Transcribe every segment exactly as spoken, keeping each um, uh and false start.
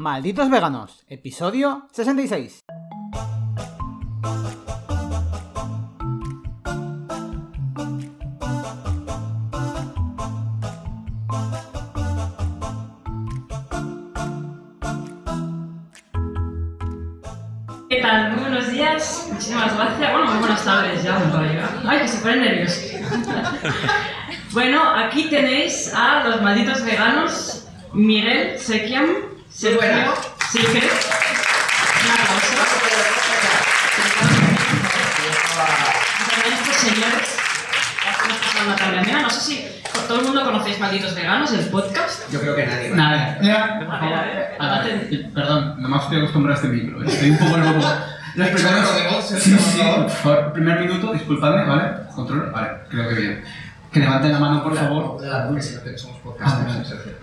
Malditos Veganos, episodio sesenta y seis. ¿Qué tal? Muy buenos días, muchísimas gracias. Bueno, muy buenas tardes ya, en realidad. Ay, que se ponen nerviosos. Bueno, aquí tenéis a los malditos veganos, Miguel, Sekiam, Sergio, Silke. Un aplauso. También estos señores, que hacen una tarde. Mira, no sé si todo el mundo conocéis Malditos Veganos, el podcast. Yo creo que nadie. Nada, ya, por A ver, favor. a ver, A ver, adelante. perdón, nomás estoy acostumbrado a este micro. ¿eh? Estoy un poco loco. Los primeros... de voz, Sí, sí, por favor. Primer minuto, disculpadme, ¿vale? Control, vale, creo que bien. Que levanten la mano, por favor. Porque si no te- somos podcasters, Ah, Sergio.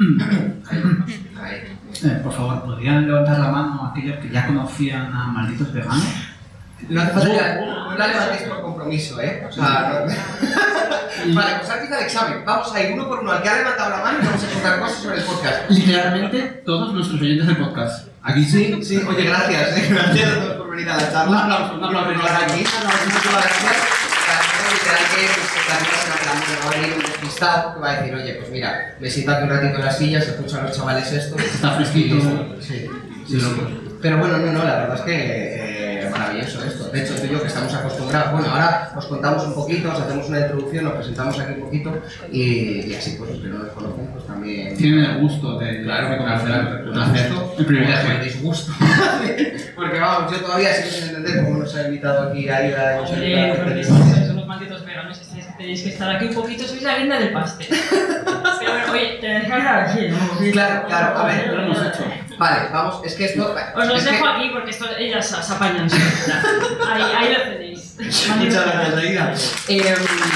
Ahí. Eh, por favor, ¿podrían levantar la mano aquellos que ya conocían a Malditos Veganos? No hace falta que no la levantéis por compromiso, ¿eh? O sea, no... Vale, pues ahora empieza el examen. Vamos a ir uno por uno al que ha levantado la mano y vamos a contar cosas sobre el podcast. Literalmente todos nuestros oyentes del podcast. Aquí sí, sí. Oye, gracias, ¿eh? Gracias a todos por venir a la charla. Un aplauso, un aplauso. Por venir aquí. Muchísimas gracias. Literal que pues, también va a venir un despistado que va a decir, oye, pues mira, me siento aquí un ratito en la silla, se escuchan los chavales esto. Está fresquito. Y- Sí, sí, sí. Pero bueno, no, no, la verdad es que eh, maravilloso esto. De hecho, tú y yo que estamos acostumbrados, bueno, ahora os contamos un poquito, os hacemos una introducción, nos presentamos aquí un poquito y, y así pues los que no nos conocen pues también... Tienen el gusto de, Claro, de conocer claro, el placer, el privilegio. el disgusto. Porque vamos, yo todavía sigo sin entender cómo nos ha invitado aquí a ir a... Oye, porque sois unos malditos veganos, estáis- tenéis que estar aquí un poquito, sois la guinda del pastel. Pero bueno, oye, te dejas aquí, ¿no? Claro, claro, a ver, Lo hemos hecho. Vale, vamos, es que esto... Os los es que- dejo aquí porque esto, ellas se se apañan. Ahí, ahí lo tenéis. Muchas gracias, Aida. Eh,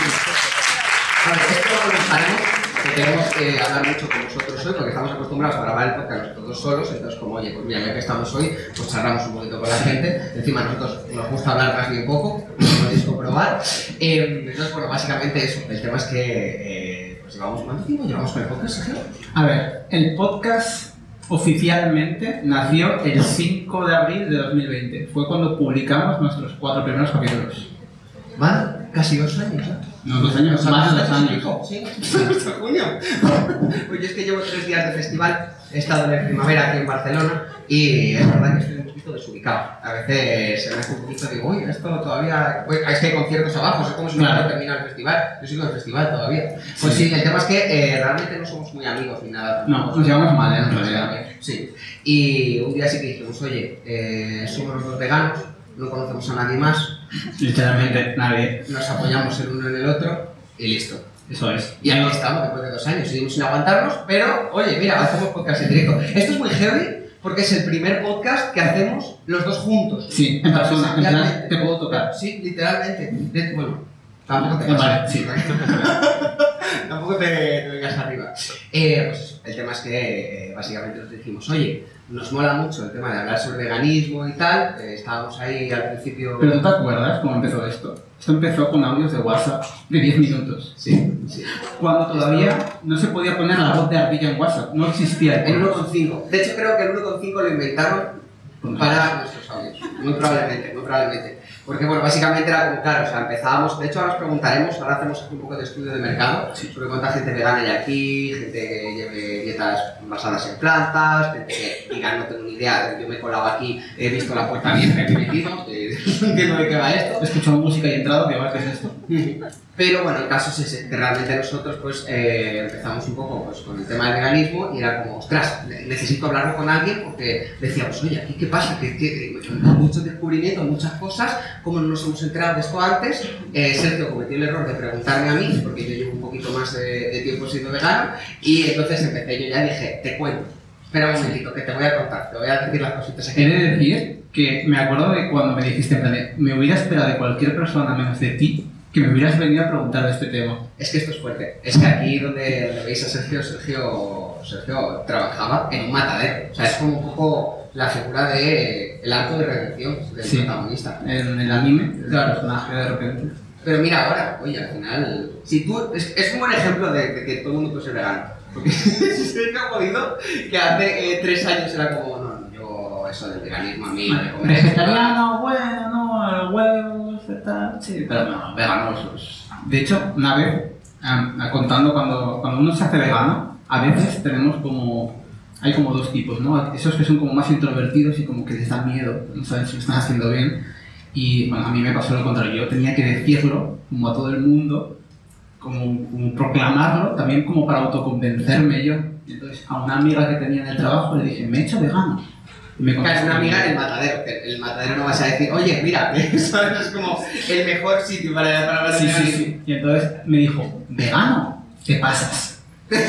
a ver, esto lo haremos, que queremos eh, hablar mucho con vosotros hoy, porque estamos acostumbrados a grabar el podcast nosotros dos solos, entonces como, oye, pues mira, ya que estamos hoy, pues charlamos un poquito con la gente, encima a nosotros nos gusta hablar más bien poco, como podéis comprobar. Eh, entonces, bueno, básicamente eso, el tema es que, eh, pues llevamos, ¿cuánto tiempo llevamos con el podcast, Sergio? A ver, el podcast oficialmente nació el cinco de abril de dos mil veinte. Fue cuando publicamos nuestros cuatro primeros capítulos. Van casi dos años, ¿eh? No, dos años, O sea, más de dos hasta años. pico, sí, hasta junio. Pues yo es que llevo tres días de festival, he estado en el primavera aquí en Barcelona y es verdad que estoy un poquito desubicado. A veces se me hace un poquito, digo, uy, esto todavía... Pues, es que hay conciertos abajo, es como si no Claro. termina el festival, yo sigo en el festival todavía. Pues sí, el tema es que eh, realmente no somos muy amigos ni nada. No, nos llevamos mal, ¿eh? En realidad. Sí, y un día sí que dijimos, oye, eh, somos los dos veganos, no conocemos a nadie más, Literalmente nadie. nos apoyamos el uno en el otro y listo. Eso es. Y aquí estamos después de dos años, seguimos sin aguantarnos, pero oye, mira, hacemos podcast en directo. Esto es muy heavy porque es el primer podcast que hacemos los dos juntos. Sí, en persona, en plan, Literalmente. te puedo tocar. Sí, literalmente. De- bueno, tampoco te Vale, casas. sí. Tampoco te, te vengas arriba. Eh, pues eso, el tema es que eh, básicamente nos dijimos, oye, nos mola mucho el tema de hablar sobre veganismo y tal. eh, estábamos ahí al principio. Pero ¿tú te acuerdas cómo empezó esto? Esto empezó con audios de WhatsApp de diez minutos. Sí, sí. Cuando todavía no se podía poner la voz de ardilla en WhatsApp. No existía En el uno coma cinco. De hecho, creo que el uno coma cinco lo inventaron para nuestros audios. Muy probablemente, muy probablemente. Porque, bueno, básicamente era como, claro, o sea, empezábamos, de hecho ahora os preguntaremos, ahora hacemos aquí un poco de estudio de mercado, sobre cuánta gente vegana hay aquí, gente que lleve dietas basadas en plantas, gente que diga, no tengo ni idea, yo me he colado aquí, he visto la puerta abierta y me he metido, eh, no entiendo de qué va esto. He escuchado música y he entrado, que va, ¿qué es esto? Pero bueno, el caso es ese, que realmente nosotros pues eh, empezamos un poco pues, con el tema del veganismo y era como, ostras, ne- necesito hablarlo con alguien porque decíamos, oye, ¿aquí qué pasa? Que, que, que muchos descubrimientos, muchas cosas, como no nos hemos enterado de esto antes, eh, Sergio cometió el error de preguntarme a mí, porque yo llevo un poquito más de, de tiempo siendo vegano, y entonces empecé, yo ya dije, te cuento, espera un momentito, que te voy a contar, te voy a decir las cositas aquí. He de decir que me acuerdo de cuando me dijiste, en plan de, me hubiera esperado de cualquier persona menos de ti que me hubieras venido a preguntar de este tema. Es que esto es fuerte. Es que aquí donde, donde veis a Sergio, Sergio, Sergio trabajaba en un matadero. O sea, es como un poco la figura de el arco de redención del Sí. protagonista. En el anime, el Claro. personaje de repente. Pero mira ahora, oye, al final, si tú, es, es un buen ejemplo de, de que todo el mundo puede ser vegano. Porque si se ha jodido que hace eh, tres años era como, no, eso del veganismo a mí. De comer Vegetariano, bueno, no, huevos, tal, sí, pero no, vegano. Pues, de hecho, una vez, eh, contando cuando, cuando uno se hace vegano, a veces tenemos como, hay como dos tipos, ¿no? Esos que son como más introvertidos y como que les da miedo, no saben si lo están haciendo bien. Y bueno, a mí me pasó lo contrario, yo tenía que decirlo como a todo el mundo, como, como proclamarlo, también como para autoconvencerme yo. Y entonces a una amiga que tenía en el trabajo le dije, me he hecho vegano. Y me Claro, una amiga en el matadero. El matadero no vas a decir, oye, mira, eso es como el mejor sitio para, para hablar de Sí, sí, veganismo. sí. Y entonces me dijo, ¿vegano? ¿Qué pasas?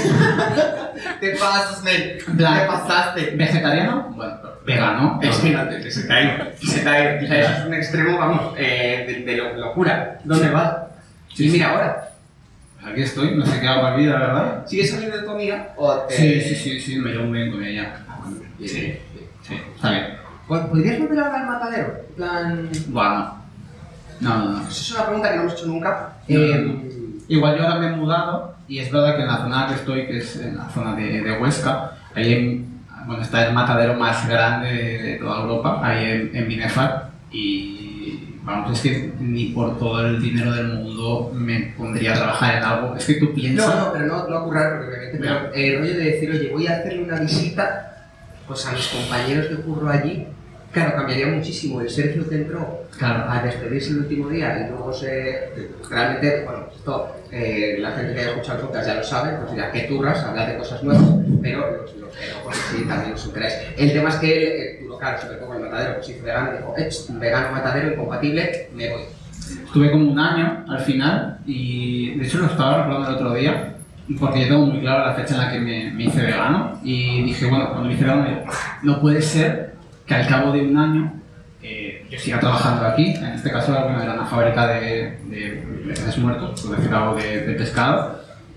Te pasas, men. En plan, Te pasaste. ¿Vegetariano? Bueno, pero vegano. Imagínate, se te ha ido. Se te ha ido. O sea, eso es un extremo, vamos, eh, de, de lo- locura. ¿Dónde vas? Sí, y sí. mira ahora. Aquí estoy, no sé qué hago para vida, la verdad. ¿Sigues saliendo de tu amiga? O te... Sí, sí, sí, sí, me llevo muy bien con ella. Bien, Sí, bien. sí, está bien. Pues, ¿podrías volver a hablar al matadero? En plan... Bueno, no, no, no. Pues es una pregunta que no hemos hecho nunca. No, no, Eh, no. Igual yo ahora me he mudado y es verdad que en la zona que estoy, que es en la zona de, de Huesca, ahí en- bueno, está el matadero más grande de, de toda Europa, ahí en, en Binefar, y vamos, es que ni por todo el dinero del mundo me pondría a trabajar en algo. Es que tú piensas... No, no, pero no, no ocurra porque obviamente, pero eh, el rollo de decir, oye, voy a hacerle una visita pues a mis compañeros que curro allí, claro, cambiaría muchísimo. El Sergio que entró Claro. a despedirse el último día y luego se... Realmente, bueno, esto, eh, la gente que haya escuchado el podcast ya lo sabe, pues ya que turras, hablar de cosas nuevas, pero los, los que no, pues sí, también os enteráis. El tema es que él, eh, tú, claro, sobre todo con el matadero, pues hizo vegano, dijo, eh, vegano, matadero, incompatible, me voy. Estuve como un año al final y de hecho lo estaba recordando el otro día porque yo tengo muy claro la fecha en la que me, me hice vegano y dije, bueno, cuando me hice vegano digo, no puede ser que al cabo de un año eh, yo siga trabajando aquí, en este caso bueno, era una fábrica de, de peces muertos, por decir algo de, de pescado,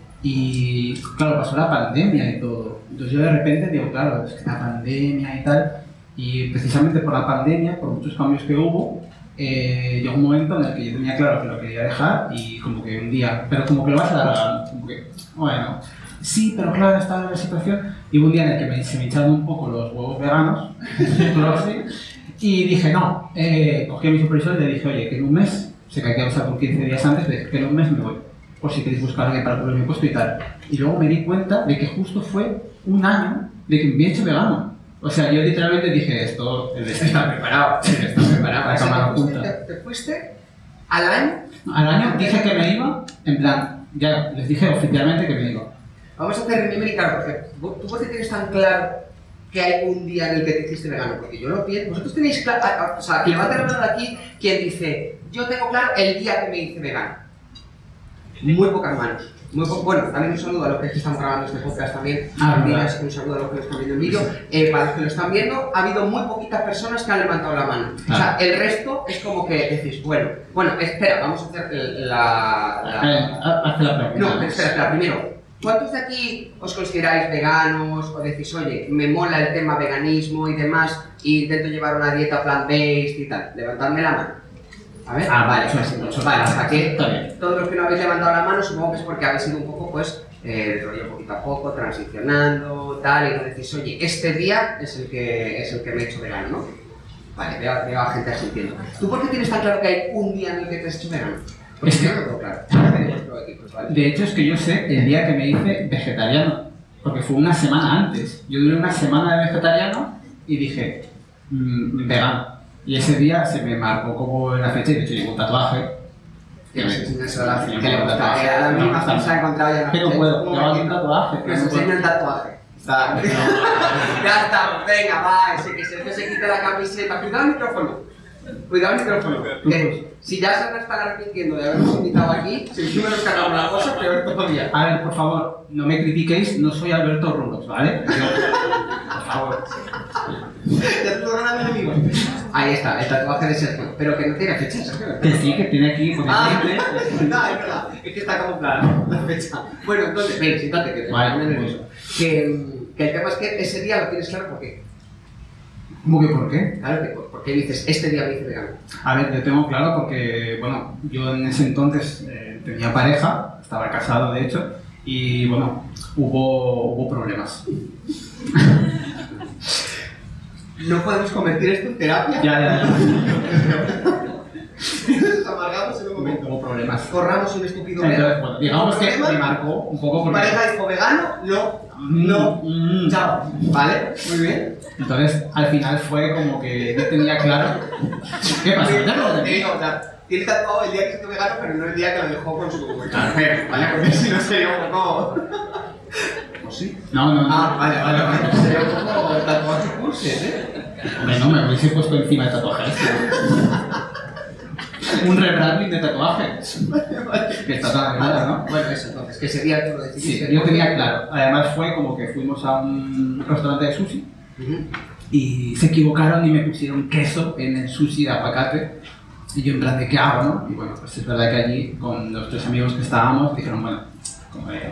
y claro, pasó la pandemia y todo, entonces yo de repente digo, claro, es que la pandemia y tal, y precisamente por la pandemia, por muchos cambios que hubo, eh, llegó un momento en el que yo tenía claro que lo quería dejar y como que un día, pero como que lo vas alargando, como que, bueno, sí, pero claro, estaba en la situación, y hubo un día en el que me, se me echaron un poco los huevos veganos, así, y dije, no, eh, cogí a mi supervisor y le dije, oye, que en un mes, sé que hay que avisar con quince días antes, le dije que en un mes me voy, por si queréis buscar a alguien para cubrir mi puesto y tal. Y luego me di cuenta de que justo fue un año de que me había hecho vegano. O sea, yo literalmente dije, esto, el destino está preparado, está preparado, la cámara ¿Te, oculta. te fuiste al año? Al año dije que me iba, en plan, ya les dije oficialmente que me iba. Vamos a hacer remember, claro, porque vos- tú por qué tienes tan claro que hay un día en el que te hiciste vegano, porque yo lo pienso. Vosotros tenéis claro, a- a- o sea, que levante la mano de aquí quien dice, yo tengo claro el día que me hice vegano. Muy pocas manos. Muy po- bueno, también un saludo a los que están grabando este podcast también. Ah, en vídeo, verdad. así que un saludo a los que lo están viendo en vídeo. Eh, para los que lo están viendo, ha habido muy poquitas personas que han levantado la mano. O sea, Ah. el resto es como que decís, bueno, bueno, espera, vamos a hacer el- la... la- Eh, ha- Hazte la pregunta. no, pero espera, espera, primero, ¿cuántos de aquí os consideráis veganos o decís, oye, me mola el tema veganismo y demás y intento llevar una dieta plant-based y tal? Levantadme la mano. A ver, Ah, vale, ocho, casi ocho. vale, o sea que Está bien. todos los que no habéis levantado la mano supongo que es porque habéis ido un poco, pues, eh, rollo poquito a poco, transicionando, tal, y no decís, oye, este día es el que, es el que me he hecho vegano, ¿no? Vale, veo, veo a gente asintiendo. ¿Tú por qué tienes tan claro que hay un día en el que te has hecho vegano? Porque Es que- yo no lo tengo claro. Tenemos otro equipo, ¿vale? De hecho, es que yo sé el día que me hice vegetariano, porque fue una semana antes. Yo duré una semana de vegetariano y dije, mmm, vegano. Y ese día se me marcó como la fecha y de hecho llevo un tatuaje. Que nos enseñes a la Sí, que llevo le un gusta. tatuaje. Que a la misma No, se ha encontrado ya en la Pero fecha. puedo, Un llevar un momentito. tatuaje. Que nos enseñe el tatuaje. Está. Ya está, venga, va, ese que se, que se quite la camiseta. Cuidado el micrófono. Cuidado el micrófono. Tú, Que, pues. si ya se nos están arrepintiendo de habernos invitado aquí, si encima nos cagamos la cosa, peor todavía. A ver, por favor, no me critiquéis, no soy Alberto Rulos, ¿vale? Yo- por favor. Ya te lo ganan enemigos. Ahí está, el tatuaje de Sergio. Pero que no tiene fecha, Sergio. Que sí, que tiene aquí con el Ah, triple. no, es verdad, es que está camuflada la fecha. Bueno, entonces, ven, siéntate, que te Vale, pone nervioso. Que, que el tema es que ese día lo tienes claro, ¿por qué? ¿Cómo que por qué? Claro que por, porque dices, este día me hice vegano. A ver, yo tengo claro porque, bueno, yo en ese entonces eh, tenía pareja, estaba casado de hecho, y bueno, hubo, hubo problemas. no podemos convertir esto en terapia. Ya, ya, ya. Nos amargamos en un momento. Hubo problemas. Corramos un estúpido Entonces, velo. bueno, digamos que ¿Problema? me marcó un poco ¿Tu porque... pareja dijo vegano? No. No. Mm. Chao. ¿Vale? Muy bien. Entonces, al final fue como que yo tenía claro... ¿Qué pasa? ¿Ya no lo Te digo, o sea, tiene tatuado el día que se hizo vegano, pero no el día que lo dejó con su mujer, ¿vale? Porque si no sería un poco... ¿O sí? No, no, no. Ah, vale, vale, vale. Sería un poco tatuaje pulses, ¿eh? Hombre, no, me hubiese puesto encima de tatuajes. Un rebranding de tatuajes. Que está tan de moda, ¿no? Bueno, eso entonces, que ese día tú lo Sí, decidiste. yo tenía claro. Además fue como que fuimos a un restaurante de sushi Ujú. y se equivocaron y me pusieron queso en el sushi de aguacate. Y yo en plan de ¿qué hago, no? Y bueno, pues es verdad que allí con los tres amigos que estábamos dijeron, bueno, como de,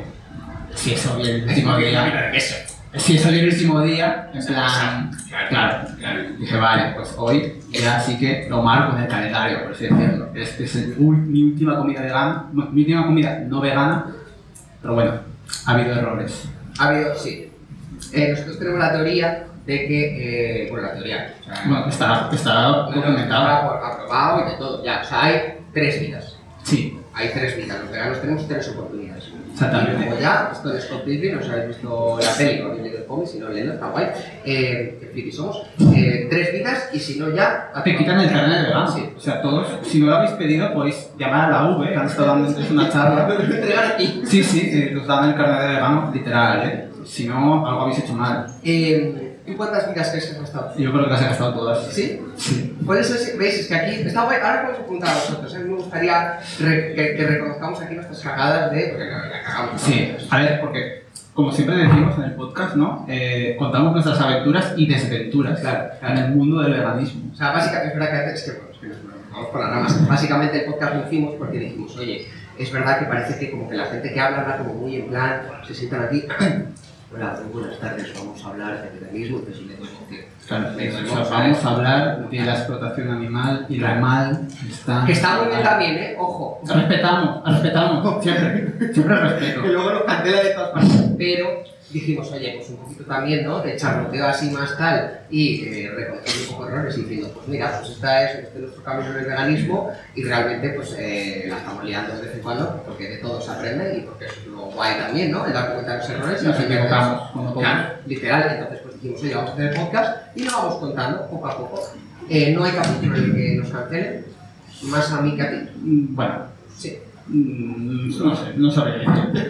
si eso viene el último día, si eso viene el último día, en plan, claro, claro. Dije, vale, pues hoy ya sí que lo marco en el calendario, por así decirlo. Este es el, ul- mi última comida vegana, mi última comida no vegana, pero bueno, ha habido errores. Ha habido, sí. Eh, nosotros tenemos la teoría de que, eh, bueno, la teoría, o sea, Bueno, está, está no, no, documentado. está aprobado y de todo, ya, o sea, hay tres vidas. Sí, Hay tres vidas, los veganos tenemos tres oportunidades. exactamente. Y como ya, esto de Scott Pilgrim, no os habéis visto la peli, no habéis leído el cómic, si no leyendo, está guay. Eh, que friki somos. Eh, tres vidas y si no ya... Te quitan el carnet de vegano. Sí. O sea, todos, si no lo habéis pedido, podéis llamar a la V, que han estado dando antes una charla. Me lo entregan aquí. Sí, sí, eh, nos dan el carnet de vegano, literal, ¿eh? Si no, algo habéis hecho mal. Eh, ¿Tú cuántas vidas crees que has gastado? Yo creo que las he gastado todas. ¿Sí? Sí. Puede ser, veis, es que aquí está guay, ahora podemos apuntar a vosotros, ¿eh? Me gustaría re- que, que reconozcamos aquí nuestras cagadas de... porque la, la cagamos, ¿no? Sí, a ver, porque como siempre decimos en el podcast, ¿no? Eh, contamos nuestras aventuras y desventuras Claro, claro. en el mundo del veganismo. O sea, básicamente, es verdad que antes, es que, bueno, es que nos vamos por las ramas. Básicamente el podcast lo hicimos porque dijimos, oye, es verdad que parece que como que la gente que habla, habla como muy en plan, se sientan aquí, hola, muy buenas tardes, vamos a hablar de veganismo, entonces le tengo que... Claro, Venga, o sea, vamos a vamos ver. a hablar de la explotación animal y lo mal está... Que está muy bien también, ¿eh? Ojo. Respetamos, respetamos, siempre, siempre respeto. Que luego nos cancela de todas partes. Pero dijimos, oye, pues un poquito también, ¿no? De charloteo así más tal y eh, reconocer un poco errores y diciendo, pues mira, pues esta es, este es nuestro camino en el veganismo y realmente pues eh, la estamos liando de vez en cuando porque de todo se aprende y porque eso es lo guay también, ¿no? El dar cuenta de los errores y Nos aprender de equivocamos, eso. como todos. Claro, literal. Entonces pues dijimos, oye, vamos a hacer el podcast y lo vamos contando poco a poco. Eh, no hay capítulo en el que nos cancelen, más a mí que a ti. Mm, Bueno, Sí. mm, no sé, no sabré decir.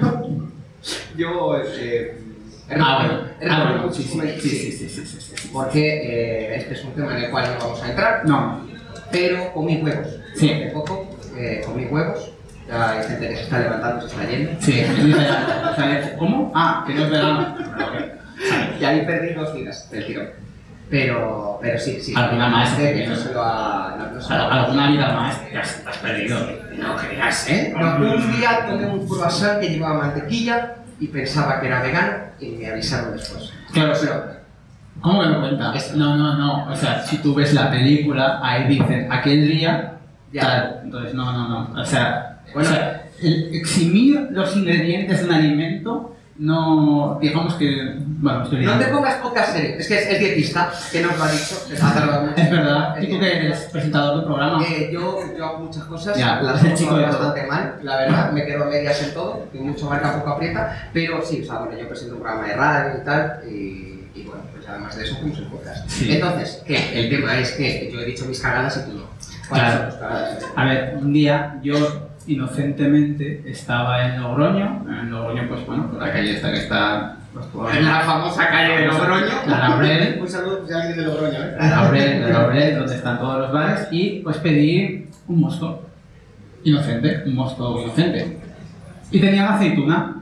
Yo, eh... Ah, bueno, he ah, recogido bueno, muchos sí, sí, comentarios. sí, sí, sí, sí, sí, sí, sí. Porque eh, este es un tema en el cual no vamos a entrar, No, pero comí huevos. Sí. Hace poco eh, comí huevos, ya hay gente que se está levantando, se está yendo. sí, dice, o sea, ¿cómo? Ah, que no es vegano. Pero, ok. Y ahí perdí dos vidas del tirón. Pero, pero sí, sí. Alguna más, Este, ¿eh? que no se lo ha... No, no se lo Al- ha- Alguna vida más te has, te has perdido. No creas, ¿eh? No, un día tomé un croissant que llevaba mantequilla y pensaba que era vegano y me avisaron después. Claro, Pero, ¿Cómo que me cuentas? No, no, no. O sea, si tú ves la película, ahí dicen aquel día, Ya. tal. Entonces, no, no, no. O sea, Bueno. o sea, el eximir los ingredientes de un alimento, no. Digamos que. Bueno, estoy no te liando. pongas podcast serio. Es que es, es dietista, que nos lo ha dicho, que ha tardado mucho. Es verdad. Es ¿Y tú que eres presentador del programa? Eh, yo, yo hago muchas cosas, Ya, las el hago chico de bastante todo. mal, la verdad, me quedo a medias en todo, que mucho marca, poco aprieta, pero sí, o sea, bueno, yo presento un programa de radio y tal, y, y bueno, pues además de eso, hacemos el podcast. Sí. Entonces, ¿qué? El tema es que yo he dicho mis cagadas y tú no. ¿Cuáles Claro. son tus cagadas? A ver, un día yo inocentemente estaba en Logroño. En Logroño, pues bueno, por la calle esta que está. Pues, por- En la famosa calle de Logroño. La Laurel. Un saludo pues, a alguien de Logroño, ¿eh? La Laurel, la Laurel, donde están todos los bares, y pues pedí un mosto inocente, un mosto inocente. Y tenían aceituna.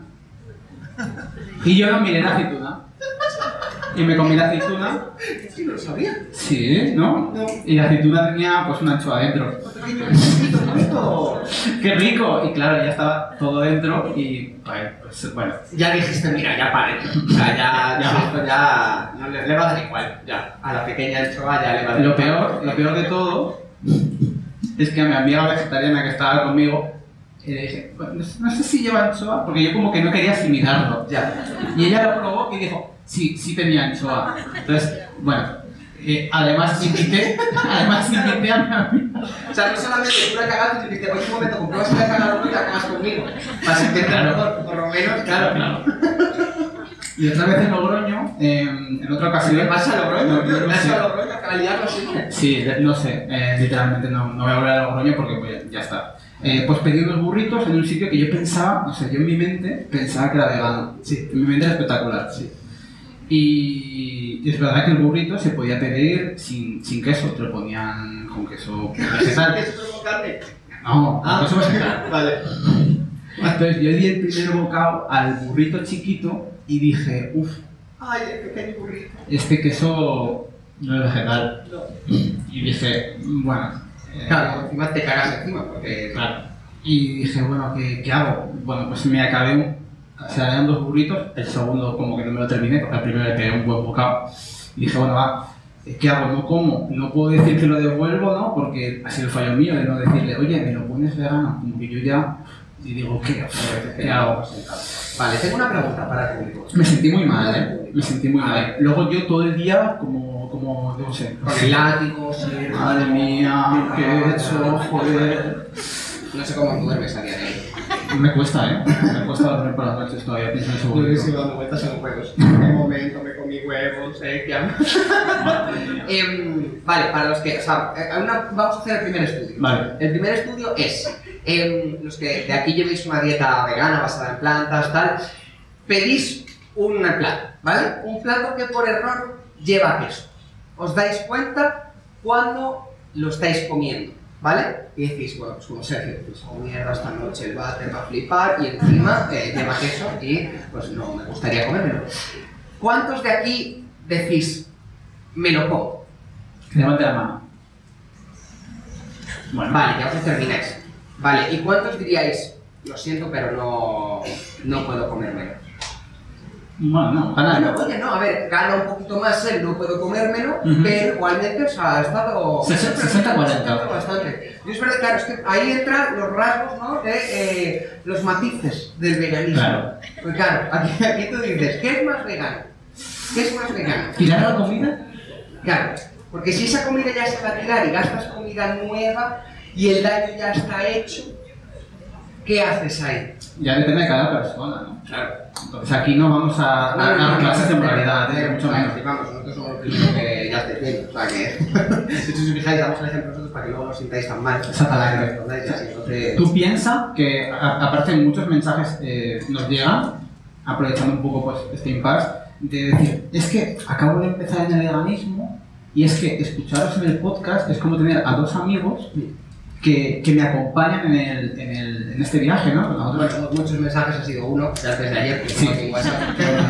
Y yo no miré la aceituna. Y me comí la aceituna. Sí, no lo sabía. Sí, ¿no? No. Y la aceituna tenía pues una anchoa dentro. Pequeño, chiquito, bonito. ¡Qué rico! Y claro, ya estaba todo dentro y pues bueno. Ya dijiste, mira, ya pare. O sea, ya, Ya. esto ya no le, le va a dar igual. Ya, a la pequeña anchoa ya le va a dar Lo igual. peor, lo peor de todo es que a mi amiga vegetariana que estaba conmigo, y le dije, "Bueno, no sé- no sé si lleva anchoa", porque yo como que no quería asimilarlo. Ya. Y ella lo probó y dijo, sí, sí tenía anchoa. Entonces, bueno, Eh, además invité, además invité a mi amiga. O sea, no solamente tú la cagaste y dices, oye, un momento, compruebas que la cagado tú y la cagas conmigo. Para sentirte mejor, por lo menos, claro. Claro. Y otra vez en Logroño, eh, en otra ocasión... ¿Qué pasa a Logroño? No, ¿Qué no sé. pasa a Logroño? ¿A liarlo así? Sí, de- no sé, eh, literalmente no, no voy a volver a Logroño porque pues, ya está. Eh, pues pedí unos burritos en un sitio que yo pensaba, o sea, yo en mi mente pensaba que era vegano. Sí. En mi mente era espectacular. Sí. Y, y es verdad que el burrito se podía pedir sin, sin queso, te lo ponían con queso vegetal. ¿Qué es eso con carne? No, Ah, con queso vegetal. Vale. Entonces yo di el primer bocado al burrito chiquito y dije, uff, Ay, el pequeño burrito. este queso no es vegetal. No. Y dije, bueno... eh, Claro, encima te cagas encima, porque... Claro. Y dije, bueno, ¿qué, qué hago? Bueno, pues me acabé un... O sea, eran dos burritos, el segundo como que no me lo terminé, porque al primero le pegué un buen bocado. Y dije, bueno, va, ¿qué hago? No como, no puedo decir que lo devuelvo, ¿no? Porque ha sido el fallo mío de no decirle, oye, ¿me lo pones vegano? Como que yo ya... Y digo, ¿qué, ¿qué hago? Vale, tengo una pregunta para el público. Me sentí muy mal, ¿eh? Me sentí muy A mal. ver. Luego yo todo el día como, como, no sé... Con el látigo, sí. Madre mía, ¿qué he hecho? Joder... No sé cómo duermes a día de hoy. Me cuesta, ¿eh? Me cuesta dormir por las noches todavía, pienso en ese Yo burrito. sigo dando vueltas en juegos. En un momento me comí huevos, eh, que amo. Em, Vale, para los que, o sea, eh, una- vamos a hacer el primer estudio. Vale. El primer estudio es, em, los que de aquí llevéis una dieta vegana basada en plantas, tal, pedís un plato, ¿vale? Un plato que por error lleva queso. Os dais cuenta cuando lo estáis comiendo, ¿vale? Y decís, bueno, pues como Sergio, pues oh mierda, esta noche el váter va a flipar y encima eh, lleva queso y pues no me gustaría comérmelo. ¿Cuántos de aquí decís, me lo como? Levante la mano. Bueno, Vale, ya os termináis. Vale, ¿y cuántos diríais, lo siento, pero no, no puedo comérmelo? bueno, no, Ah, gana. no, oye, no, a ver, gana un poquito más él, no puedo comérmelo, Ujú. pero igualmente, o sea, ha estado... sesenta cuarenta. Bastante. Y es verdad, claro, es que ahí entran los rasgos, ¿no? De eh, los matices del veganismo. Claro. Pues claro, aquí, aquí tú dices, ¿qué es más vegano? ¿Qué es más vegano? ¿Tirar la comida? Claro, porque si esa comida ya se va a tirar y gastas comida nueva y el daño ya está hecho, ¿qué haces ahí? Ya depende de cada persona, ¿no? Claro. Entonces aquí no vamos a a- a clases de moralidad, ¿eh? Mucho menos. Vamos, nosotros somos los primeros que ya estáis viendo, o sea que... De hecho, si os fijáis, damos el ejemplo nosotros para que luego no os sintáis tan mal. Exactamente. Respondáis así, entonces... Tú piensas que, a- aparte muchos mensajes eh, nos llegan, aprovechando un poco pues, este impasse, de decir, es que acabo de empezar en el veganismo y es que escucharos en el podcast es como tener a dos amigos que, que me acompañan en, el, en, el, en este viaje, ¿no? Nosotros- Bueno, muchos mensajes ha sido uno, de antes de ayer, que Sí. tengo aquí en WhatsApp.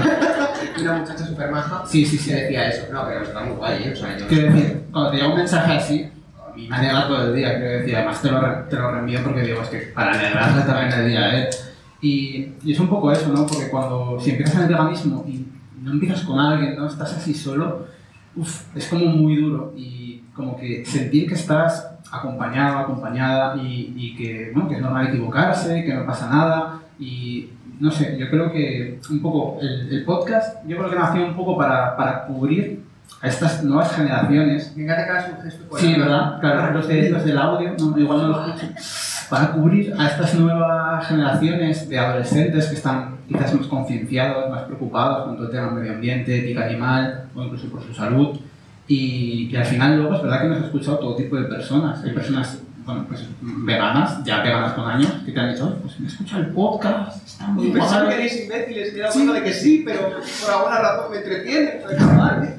Una muchacha súper maja Sí, sí, sí. que decía eso. No, pero está muy guay, ¿eh? O sea, yo... Quiero decir, cuando te llega un mensaje así, a mí me alegra todo el día, quiero decir, además te lo, re- te lo reenvío porque digo, es que para alegrarle también el día, ¿eh? Y, y es un poco eso, ¿no? Porque cuando, si empiezas en el veganismo y no empiezas con alguien, ¿no? Estás así solo, uf, es como muy duro y como que sentir que estás acompañado, acompañada y, y que, bueno, que es normal equivocarse, que no pasa nada y no sé, yo creo que un poco el, el podcast, yo creo que nació un poco para, para cubrir a estas nuevas generaciones. Fíjate que hagas un gesto por Sí, ahí. ¿verdad? Claro, los, de, los del audio, no, igual no lo escucho. Para cubrir a estas nuevas generaciones de adolescentes que están quizás más concienciados, más preocupados con todo el tema del medio ambiente, ética animal o incluso por su salud. Y, y al final luego es verdad que nos ha escuchado todo tipo de personas. Hay personas, bueno, pues veganas, ya veganas con años, que te han dicho, pues me escucha el podcast, está muy Pensaba que guay. erais imbéciles, que era bueno de que sí, pero por alguna razón me entretiene. Pues, chaval.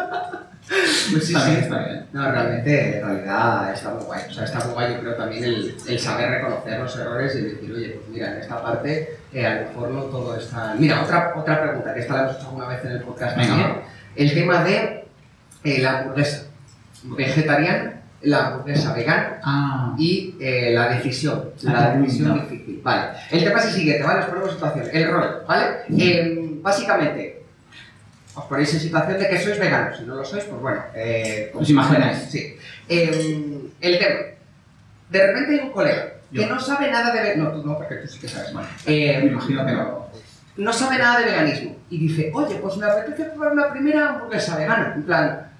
Pues sí, Está sí. bien, está bien. No, realmente, en realidad está muy guay. O sea, está muy guay, yo creo también el, el saber reconocer los errores y decir, oye, pues mira, en esta parte eh, a lo mejor no todo está... Mira, otra, otra pregunta, que esta la hemos hecho alguna vez en el podcast Venga. también. El tema de eh, la hamburguesa vegetariana, la hamburguesa vegana Ah, y eh, la decisión, Ah, la qué decisión bonito. difícil. Vale, el tema es el siguiente, ¿vale? Os ponemos en situación, el rol, ¿vale? Eh, básicamente, os ponéis en situación de que sois veganos, si no lo sois, pues bueno, eh, ¿Os imagináis? Sí. Eh, el tema, de repente hay un colega que Yo. no sabe nada de veganismo, no, tú no, porque tú sí que sabes, Vale. Eh, me imagino que no. no sabe nada de veganismo y dice, oye, pues me apetece probar una primera hamburguesa vegana, en plan,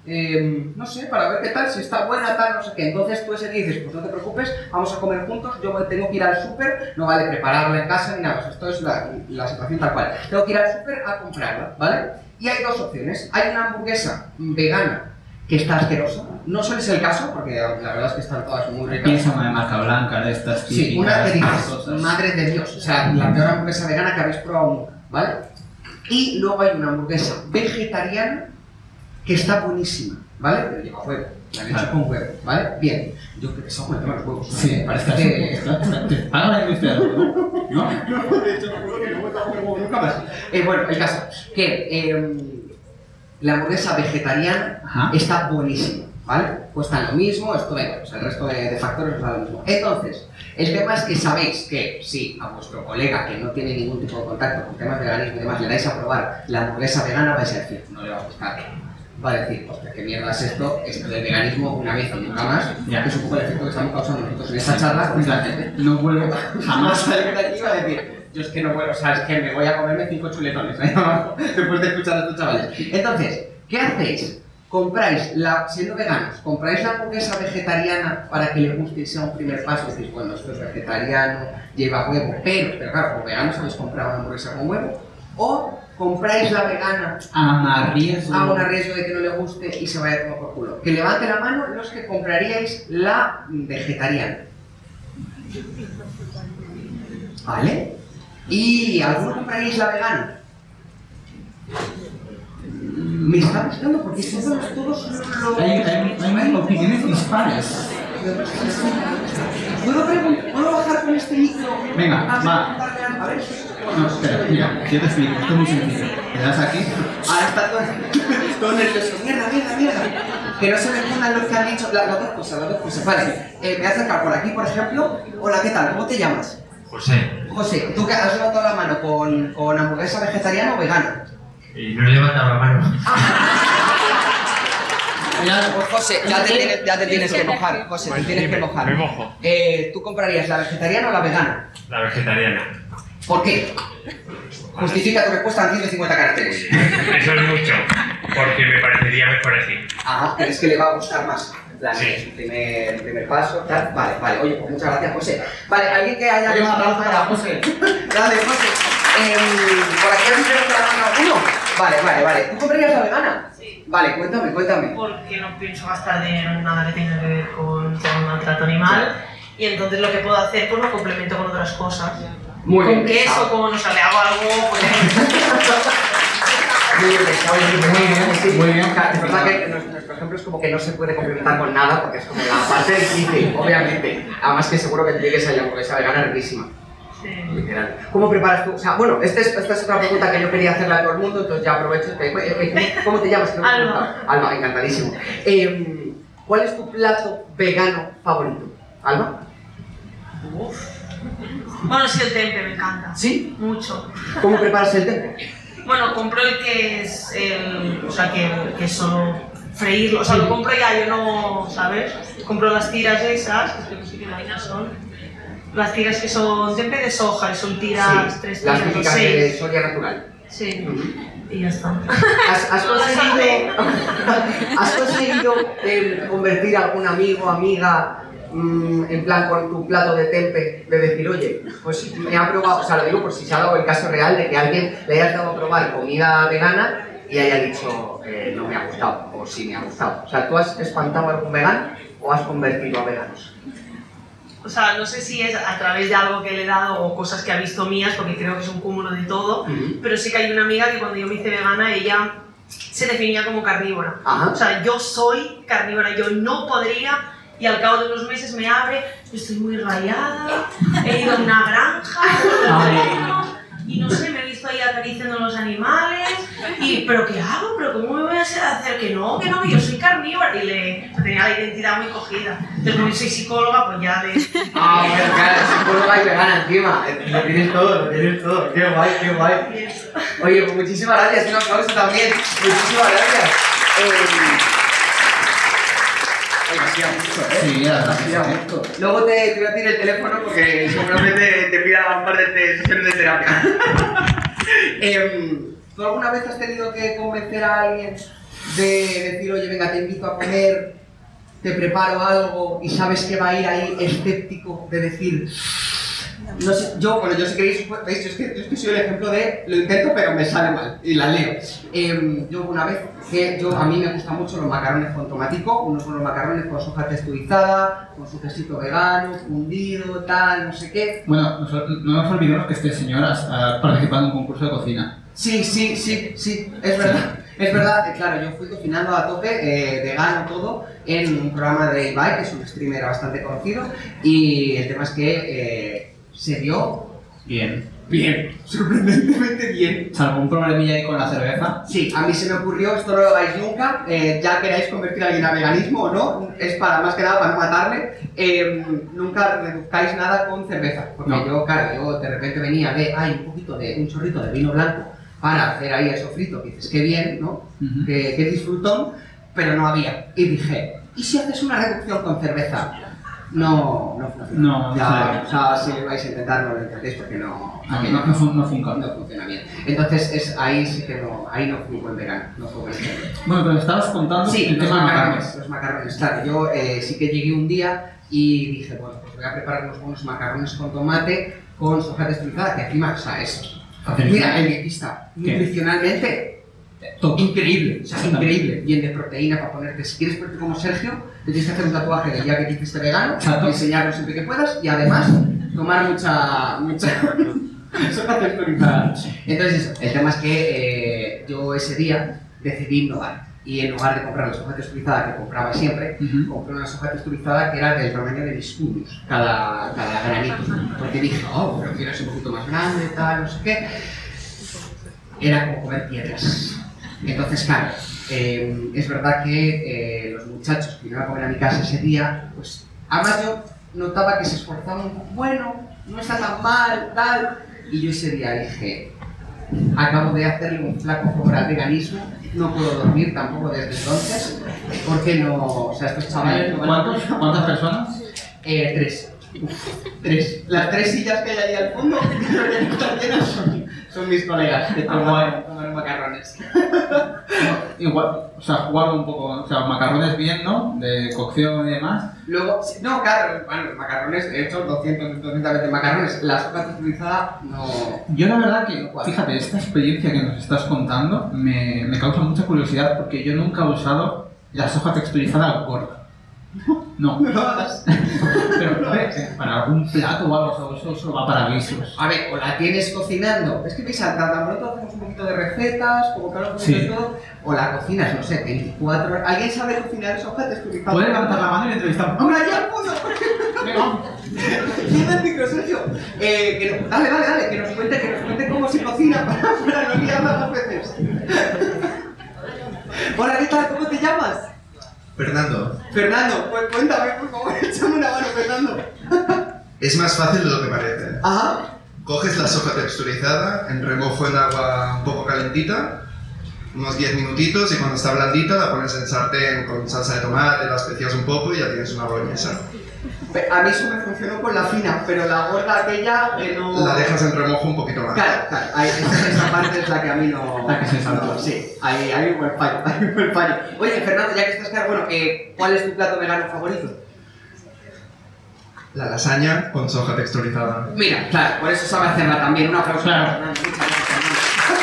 eh, no sé, para ver qué tal, si está buena, tal, no sé qué. Entonces tú ese día dices, pues no te preocupes, vamos a comer juntos, yo tengo que ir al súper, no vale prepararla en casa ni nada, pues esto es la, la situación tal cual. Tengo que ir al súper a comprarla, ¿vale? Y hay dos opciones. Hay una hamburguesa vegana que está asquerosa. No suele ser el caso, porque la verdad es que están todas muy ricas. Piensa una de marca blanca, de estas típicas. Sí, una que dices, cosas. madre de Dios, o sea, la peor hamburguesa vegana que habéis probado nunca, ¿vale? Y luego hay una hamburguesa vegetariana que está buenísima, ¿vale? Pero lleva huevo, la han hecho Claro. con huevo, ¿vale? Bien, yo creo que son con el tema de los huevos. ¿no? Sí, parece estás que... estás- te paga la industria del huevo, ¿no? No, de hecho, no, que no me como huevo nunca más. Eh, bueno, el caso, que eh, la hamburguesa vegetariana Ajá. está buenísima, ¿vale? Cuesta lo mismo, esto venga, pues el resto de, de factores os da lo mismo. Entonces, el tema es que sabéis que si a vuestro colega que no tiene ningún tipo de contacto con temas de veganismo y demás le dais a probar la hamburguesa vegana, vais a decir, no le va a gustar. Va a decir, hostia, qué mierda es esto, esto del veganismo una vez y nunca más, Ya. que es un poco el efecto que estamos causando nosotros en esta charla con esta gente. No vuelvo Jamás jamás. salir de aquí y va a decir, yo es que no vuelvo, o sea, es que me voy a comerme cinco chuletones ahí abajo después de escuchar a estos chavales. Entonces, ¿qué hacéis? Compráis, la, siendo veganos, compráis la hamburguesa vegetariana para que le guste y sea un primer paso, decís, bueno, esto es vegetariano, lleva huevo, pero, pero claro, como veganos habéis comprado una hamburguesa con huevo, o compráis la vegana A riesgo. a un riesgo de que no le guste y se vaya a tomar por culo. Que levante la mano los que compraríais la vegetariana. ¿Vale? ¿Y alguno compraríais la vegana? Me está gustando porque todos, todos los... Hay, hay, hay opiniones dispares. ¿Puedo, pregun- ¿Puedo bajar con este micro? Venga, a va. preguntarle a- A ver si... No, espera, mira, yo te explico, esto es muy sencillo. Le das aquí. Ahora está todo, todo nervioso. Mierda, mierda, mierda. Que no se me fundan los que han dicho. La- Las dos cosas, las dos cosas. Vale, eh, me voy a acercar por aquí, por ejemplo. Hola, ¿qué tal? ¿Cómo te llamas? José, José, ¿tú que has levantado la mano con, con hamburguesa vegetariana o vegana? y no he levantado la mano. Pues José, ya te tienes, ya te tienes que mojar. José, te tienes que mojar. Me mojo. Eh, ¿Tú comprarías la vegetariana o la vegana? La vegetariana. ¿Por qué? Justifica tu respuesta en ciento cincuenta caracteres. Eso es mucho, porque me parecería mejor así. Ah, ¿crees que le va a gustar más? En plan, Sí. es el primer, primer paso, tal. Vale, vale. Oye, pues muchas gracias, José. Vale, alguien que haya... Oye, un aplauso para José. Dale, José. Eh, ¿Por aquí has visto la mano alguno? Vale, vale, vale. ¿Tú comprarías la vegana? Sí. Vale, cuéntame, cuéntame. Porque no pienso gastar dinero en nada que tenga que ver con, con maltrato animal. Y entonces lo que puedo hacer, pues lo complemento con otras cosas. Muy con bien. queso, con, o sea, le hago algo, pues... Muy bien, pensado, muy bien, sí. Muy bien. Claro, es verdad que nuestro, nuestro ejemplo es como que no se puede complementar con nada porque es como la parte difícil, obviamente. Además que seguro que tienes ahí hamburguesa vegana riquísima. Sí. Literal. ¿Cómo preparas tú? O sea, bueno, esta es, esta es otra pregunta que yo quería hacerle a todo el mundo, entonces ya aprovecho. que- eh, eh, ¿Cómo te llamas? Que no me he Alba. preguntado. Alba, encantadísimo. Eh, ¿Cuál es tu plato vegano favorito? ¿Alba? Uf. Bueno, sí, el tempe me encanta. ¿Sí? Mucho. ¿Cómo preparas el tempe? Bueno, compro el que es el... O sea, que, que es solo freírlo. O sea, lo compro ya, yo no... ¿Sabes? Compro las tiras esas, que creo que sí que las son. Las tiras que son tempe de soja, y son tiras, tres las tiras o típicas de seis. Soria Natural. Sí. Ujú. Y ya está. ¿Has, has No las conseguido, ¿has conseguido eh, convertir a algún amigo o amiga mm, en plan con tu plato de tempe, de decir, oye, pues me ha probado, o sea, lo digo por si se ha dado el caso real de que alguien le hayas dado a probar comida vegana y haya dicho, eh, no me ha gustado, o sí me ha gustado. O sea, ¿tú has espantado a algún vegano o has convertido a veganos? O sea, no sé si es a través de algo que le he dado o cosas que ha visto mías, porque creo que es un cúmulo de todo, Ujú. pero sí que hay una amiga que cuando yo me hice vegana, ella se definía como carnívora. Ajá. O sea, yo soy carnívora, yo no podría, y al cabo de unos meses me abre, estoy muy rayada, he ido a una granja, y no sé, me he visto ahí acariciando los animales, y ¿pero qué hago? ¿Pero cómo me voy a hacer que no, que no, que yo soy carnívora? Y le tenía la identidad muy cogida. Entonces, como soy psicóloga, pues ya le... Ah, bueno, claro, psicóloga y vegana encima. Lo tienes todo, lo tienes todo. Qué guay, qué guay. Oye, pues muchísimas gracias, un aplauso también. Muchísimas gracias. Eh... Oye, me hacía mucho, ¿eh? Sí, ya, Me hacía sí. mucho. Luego te, te voy a pedir el teléfono porque seguramente te pida un par de te- sesiones de terapia. Em, ¿Tú alguna vez has tenido que convencer a alguien de decir, oye, venga, te invito a comer, te preparo algo y sabes que va a ir ahí escéptico, de decir, no sé, yo, bueno, yo si queréis, veis, yo es que, yo es que soy el ejemplo de, lo intento pero me sale mal, y la leo. Eh, yo una vez, que yo, a mí me gustan mucho los macarrones con tomatico, unos son los macarrones con soja texturizada, con su quesito vegano, fundido, tal, no sé qué. Bueno, no, no nos olvidemos que este señor ha participado en un concurso de cocina. Sí, sí, sí, sí, es verdad. Es verdad, eh, claro, yo fui cocinando a tope, eh, vegano todo, en un programa de Ibai, que es un streamer bastante conocido, y el tema es que eh, se dio Bien. bien, sorprendentemente bien. ¿Salvo un problemilla ahí con la cerveza? Sí, a mí se me ocurrió, esto no lo hagáis nunca, eh, ya queráis convertir a alguien a veganismo o no, es para más que nada para no matarle, eh, nunca reduzcáis nada con cerveza, porque No. yo, claro, yo de repente venía de, hay un poquito de, un chorrito de vino blanco, para hacer ahí el sofrito, que dices, qué bien, ¿no? Uh-huh. Qué, qué disfrutón, pero no había. Y dije, ¿y si haces una reducción con cerveza? No, no funciona. No, ya, no o sea, si vais a intentar, no lo intentéis porque no, No, aquello no, no, fun- no funciona. no funciona bien. Entonces, es, ahí sí que no, ahí no fui buen vegano, no fue buen vegano. Bueno, pero estabas contando Sí, el los tema de macarrones, macarrones. los macarrones, claro. Yo eh, sí que llegué un día y dije, bueno, pues voy a preparar unos buenos macarrones con tomate, con soja texturizada, que encima, o sea, es... Mira, el dietista, ¿Qué? nutricionalmente, Top. increíble, o sea, Exactamente. increíble. Bien de proteína para ponerte. Si quieres ponerte como Sergio, te tienes que hacer un tatuaje del día que te hiciste vegano, Exacto. enseñarlo siempre que puedas y además tomar mucha, mucha soja texturizada. Entonces, eso, el tema es que eh, yo ese día decidí innovar. Y en lugar de comprar la soja texturizada que compraba siempre, Ujú. compré una soja texturizada que era del tamaño de mis puños, cada, cada granito. Porque dije, oh, pero quiero ser un poquito más grande, tal, no sé qué. Era como comer piedras. Entonces, claro, eh, es verdad que eh, los muchachos que iban a comer a mi casa ese día, pues, además yo notaba que se esforzaban un poco, bueno, no está tan mal, tal. Y yo ese día dije, acabo de hacerle un flaco favor al veganismo, no puedo dormir tampoco desde entonces, porque no, o sea, estos chavales no van a- ¿Cuántos? ¿Cuántas personas? Eh, tres. Tres. Las tres sillas que hay ahí al fondo, que están llenas, son, son mis colegas de Ah, tomar, tomar macarrones. Igual, o sea, jugar un poco, o sea, macarrones bien, ¿no? De cocción y demás. Luego, sí, no, claro, bueno, los macarrones, he hecho doscientos, doscientas veces macarrones. La sopa texturizada no... Yo la verdad que, No cuadra. fíjate, esta experiencia que nos estás contando me, me causa mucha curiosidad porque yo nunca he usado la soja texturizada gorda. No. No lo hagas. Pero eh, para algún plato o algo, o eso solo va para guisos. A ver, o la tienes cocinando, es que piensa, tan pronto hacemos un poquito de recetas, como que ahora Sí. todo, o la cocinas, no sé, veinticuatro horas. ¿Alguien sabe cocinar soja texturizada? ¿Puedes levantar la mano y entrevistamos? ¡Hombre, ya puedo! Venga, vamos. Tiene el micro, Sergio. Eh, que nos- dale, dale, dale, que nos cuente, que nos cuente cómo se cocina para, para no liarla dos veces. Hola, ¿qué tal? ¿Cómo te llamas? Fernando, Fernando, pues cuéntame, por favor, échame una mano, Fernando. es más fácil de lo que parece. Ajá. Coges la soja texturizada en remojo en agua un poco calentita, unos diez minutitos, y cuando está blandita la pones en sartén con salsa de tomate, la especias un poco y ya tienes una boloñesa. A mí eso me funcionó con la fina, pero la gorda aquella que no... La dejas en remojo un poquito más. Claro, claro, ahí, esa, esa parte es la que a mí no... La que se saltó. no, sí, ahí hay un buen fallo, hay un buen fallo. Oye, Fernando, ya que estás claro, bueno, eh, ¿cuál es tu plato vegano favorito? La lasaña con soja texturizada. Mira, claro, por eso sabe hacerla también. Un aplauso Claro. para Fernando. Muchas gracias, Fernando.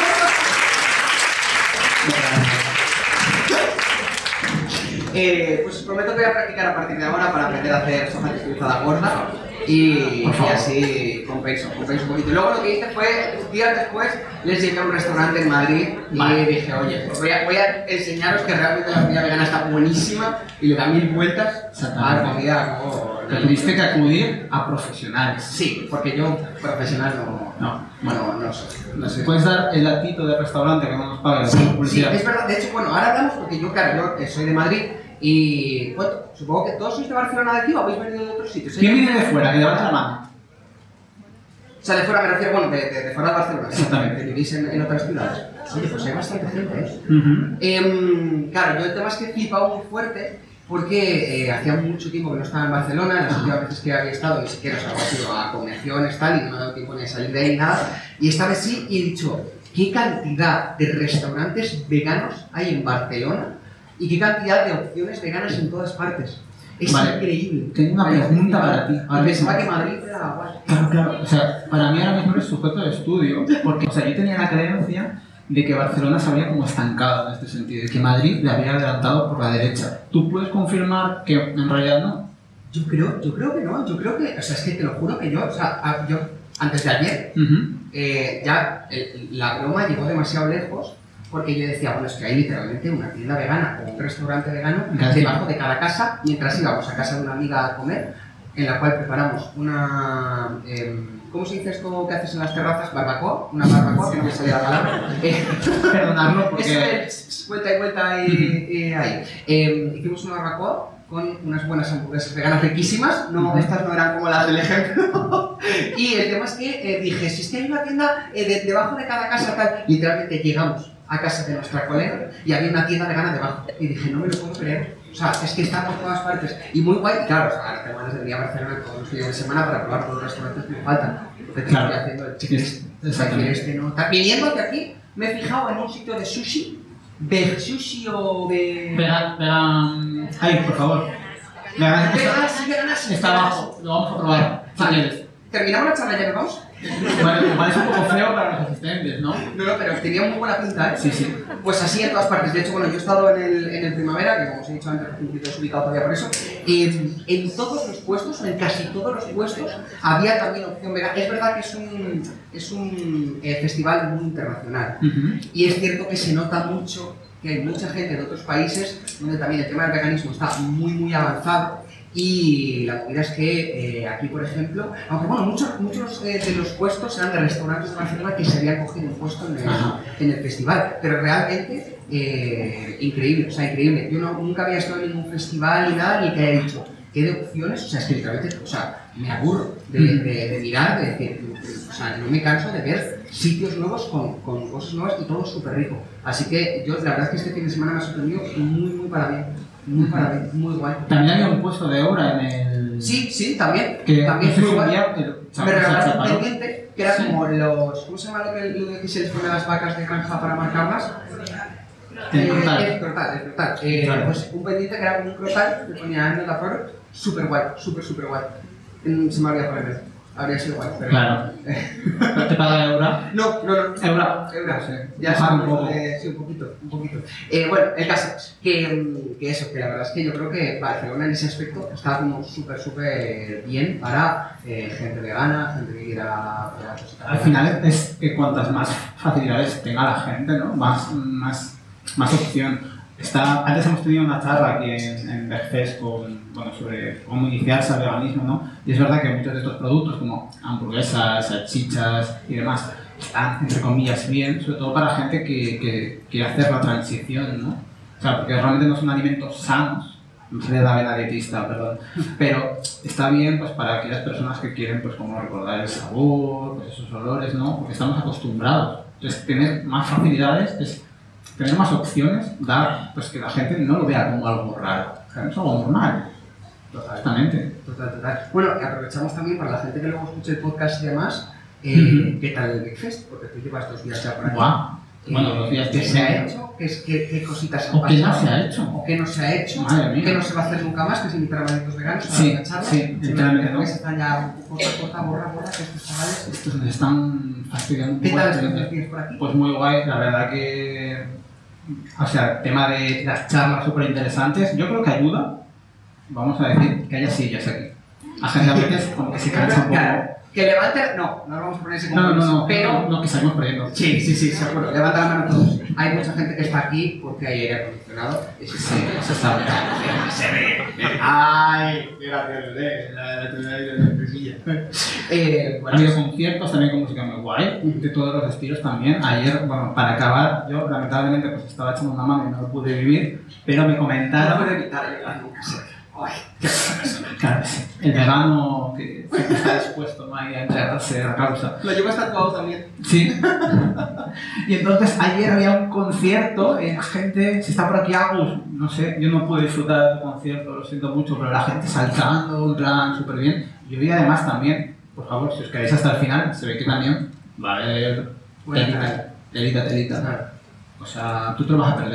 Eh, pues os prometo que voy a practicar a partir de ahora para aprender a hacer soja texturizada gorda y, Por y favor. así compenso, compenso un poquito. Y luego lo que hice fue, días después, les llegué a un restaurante en Madrid y Vale. dije, oye, pues voy a, voy a enseñaros que realmente la comida vegana está buenísima y le da mil vueltas a la Exactamente. comida como... Que tuviste que acudir a profesionales. Sí, porque yo profesional no, No. bueno, no soy. No soy. ¿Puedes dar el latito del restaurante que no nos pague la Sí, sí, publicidad? es verdad. De hecho, bueno, ahora hablamos porque yo, claro, yo eh, soy de Madrid y, bueno, supongo que todos sois de Barcelona de aquí o habéis venido de otros sitios. ¿eh? ¿Quién viene de fuera? Que levante la mano. O sea, de fuera me refiero, bueno, de, de, de fuera de Barcelona. ¿sí? Exactamente. Que vivís en, en otras ciudades. Oye, pues hay bastante gente, ¿eh? Ujú. Em, claro, yo el tema es que he flipado muy fuerte porque eh, hacía mucho tiempo que no estaba en Barcelona, las últimas veces que había estado ni siquiera os había ido a convenciones tal, y no me ha dado tiempo ni a salir de ahí ni nada, y esta vez sí, y he dicho, ¿qué cantidad de restaurantes veganos hay en Barcelona? y qué cantidad de opciones veganas en todas partes. Es Vale. increíble. Tengo una pregunta para ti. Y pensaba que Madrid era guay. Claro, claro. O sea, para mí ahora mismo es sujeto de estudio, porque, o sea, yo tenía la creencia de que Barcelona se había como estancado en este sentido, de que Madrid le había adelantado por la derecha. ¿Tú puedes confirmar que en realidad no? Yo creo, yo creo que no, yo creo que, o sea, es que te lo juro que yo, o sea, a- yo, antes de ayer, Uh-huh. eh, ya el- la broma llegó demasiado lejos, porque yo decía, bueno, es que hay literalmente una tienda vegana o un restaurante vegano Casi. debajo de cada casa, mientras íbamos a casa de una amiga a comer, en la cual preparamos una, em, ¿cómo se dice esto que haces en las terrazas? Barbacoa, una barbacoa, que no me salía la palabra. Eh, Perdonadlo Eso porque... es vuelta y vuelta y, y ahí. Eh, hicimos una barbacoa con unas buenas hamburguesas veganas riquísimas, no, Ujú. estas no eran como las del ejemplo. Y el tema es que eh, dije, si es que hay una tienda eh, de- debajo de cada casa tal, literalmente llegamos a casa de nuestra colega y había una tienda vegana debajo. Y dije, no me lo puedo creer. O sea, es que está por todas partes. Y muy guay, y claro, o sea, ahora tengo ganas de venir a Barcelona todos los días de semana para probar todos los restaurantes que me faltan. Porque Claro. estoy haciendo el checklist. Exactamente. Este, ¿no? Ta- Viniendo hacia aquí, me he fijado en un sitio de sushi, de sushi o de... Vegan, vegan... Ay, por favor. Vegan, Veganas, está, sí, veganas, sí, está veganas. abajo, lo vamos a probar. Si Vale. quieres. ¿Terminamos la charla ya nos vamos? Bueno, igual es un poco feo para los asistentes, ¿no? No, no, pero tenía muy buena pinta, ¿eh? Sí, sí. Pues así en todas partes. De hecho, bueno, yo he estado en el, en el Primavera, que como os he dicho antes, un poquito desubicado todavía por eso. En, en todos los puestos, o en casi todos los puestos, había también opción vegana. Es verdad que es un, es un eh, festival muy internacional. Uh-huh. Y es cierto que se nota mucho que hay mucha gente de otros países donde también el tema del veganismo está muy, muy avanzado. Y la movida es que eh, aquí, por ejemplo, aunque bueno, muchos, muchos eh, de los puestos eran de restaurantes de Barcelona que se habían cogido un puesto en el, Ajá. en el festival, pero realmente eh, increíble, o sea, increíble. Yo no, nunca había estado en ningún festival ni nada, ni que haya dicho, ¿qué de opciones? O sea, es que literalmente, o sea, me aburro de, de, de mirar, de decir, o sea, no me canso de ver sitios nuevos con, con cosas nuevas y todo súper rico. Así que yo, la verdad es que este fin de semana me ha sorprendido muy, muy para bien. Muy para bien, muy guay. También había un puesto de obra en el... Sí, sí, también. Que también no sé muy si un guay. día, pero, o sea, Me se regalaron un separó. pendiente que era Sí. como los. ¿Cómo se llama lo que, lo que se les pone a las vacas de granja para marcarlas? El crotal. El crotal, el crotal. Eh, Claro. Pues un pendiente que era como un crotal que ponía End of the Product, súper guay, súper, súper guay. Mm, Se me habría poner. Habría sido guay. Pero... Claro. ¿No te paga Eura? No, no, no. Eura. Eura, Sí. ya Bajar sabemos un poco. de- sí, un poquito, un poquito. Eh, bueno, el caso es que, mm, que eso, que la verdad es que yo creo que Barcelona en ese aspecto está como súper, súper bien para eh, gente vegana, gente que quiera... quiera cositas Al final es que cuantas más facilidades tenga la gente, ¿no? Más, más, más opción. Está, antes hemos tenido una charla aquí en, en Bergfest con, bueno, sobre cómo iniciarse al veganismo, ¿no? Y es verdad que muchos de estos productos, como hamburguesas, salchichas y demás, están, entre comillas, bien, sobre todo para gente que, que quiere hacer la transición, ¿no? O sea, porque realmente no son alimentos sanos, no se le da a la dietista, perdón, pero está bien pues para aquellas personas que quieren pues como recordar el sabor, pues esos olores, ¿no? Porque estamos acostumbrados. Entonces, tener más facilidades es tener más opciones, dar pues que la gente no lo vea como algo raro, o sea, es algo normal. Total. Exactamente. Total, total. Bueno, y aprovechamos también para la gente que luego escuche el podcast y demás, eh, Ujú. ¿qué tal el Geekfest? Porque tú llevas dos días ya por aquí. Guau. Eh, Bueno, dos días ¿Qué de se ha semana. hecho? ¿Qué, es- qué, qué cositas han ¿O qué no pasado? se ha hecho? ¿O qué no se ha hecho? Madre mía. ¿Qué no se va a hacer nunca más? Que es invitar a malditos veganos a Sí, una charla. sí, literalmente, ¿no? Que se están ya corta, corta, borra, borra, que estos chavales... Estos nos están fastidiando un ¿Qué poco tal la estos experiencia. dos días por aquí? Pues muy guay, la verdad que... O sea, el tema de las charlas súper interesantes, yo creo que ayuda, vamos a decir, que haya sillas aquí. La gente a veces como que se cansa un poco. Claro, que levante... No, no vamos a poner ese No, no, compromiso, no, pero... no, no, que salimos perdiendo. Sí, sí, sí, seguro. Levanta la mano todos. Hay mucha gente que está aquí porque hay aire acondicionado. Eso Sí, eso está bien. se ve. ¡Ay! Eh, Ha habido conciertos también con música muy guay, de todos los estilos también. Ayer, bueno, para acabar, yo lamentablemente pues estaba echando una mano y no lo pude vivir, pero me no comentaron... puedo evitar el nunca sé. ¡Ay! ¡Qué persona! Claro, sí, el vegano que siempre está dispuesto, ¿no?, ahí a entregarse a la causa. Lo llevas tatuado también. Sí. Y entonces ayer había un concierto, eh, la gente, si está por aquí Agus, no sé, yo no pude disfrutar del concierto, lo siento mucho, pero la gente saltando, en plan, súper bien. Y hoy además también, por favor, si os quedáis hasta el final, se ve que también va a haber Buena telita, tarde. telita, telita. Claro. O sea, tú te lo vas a perder.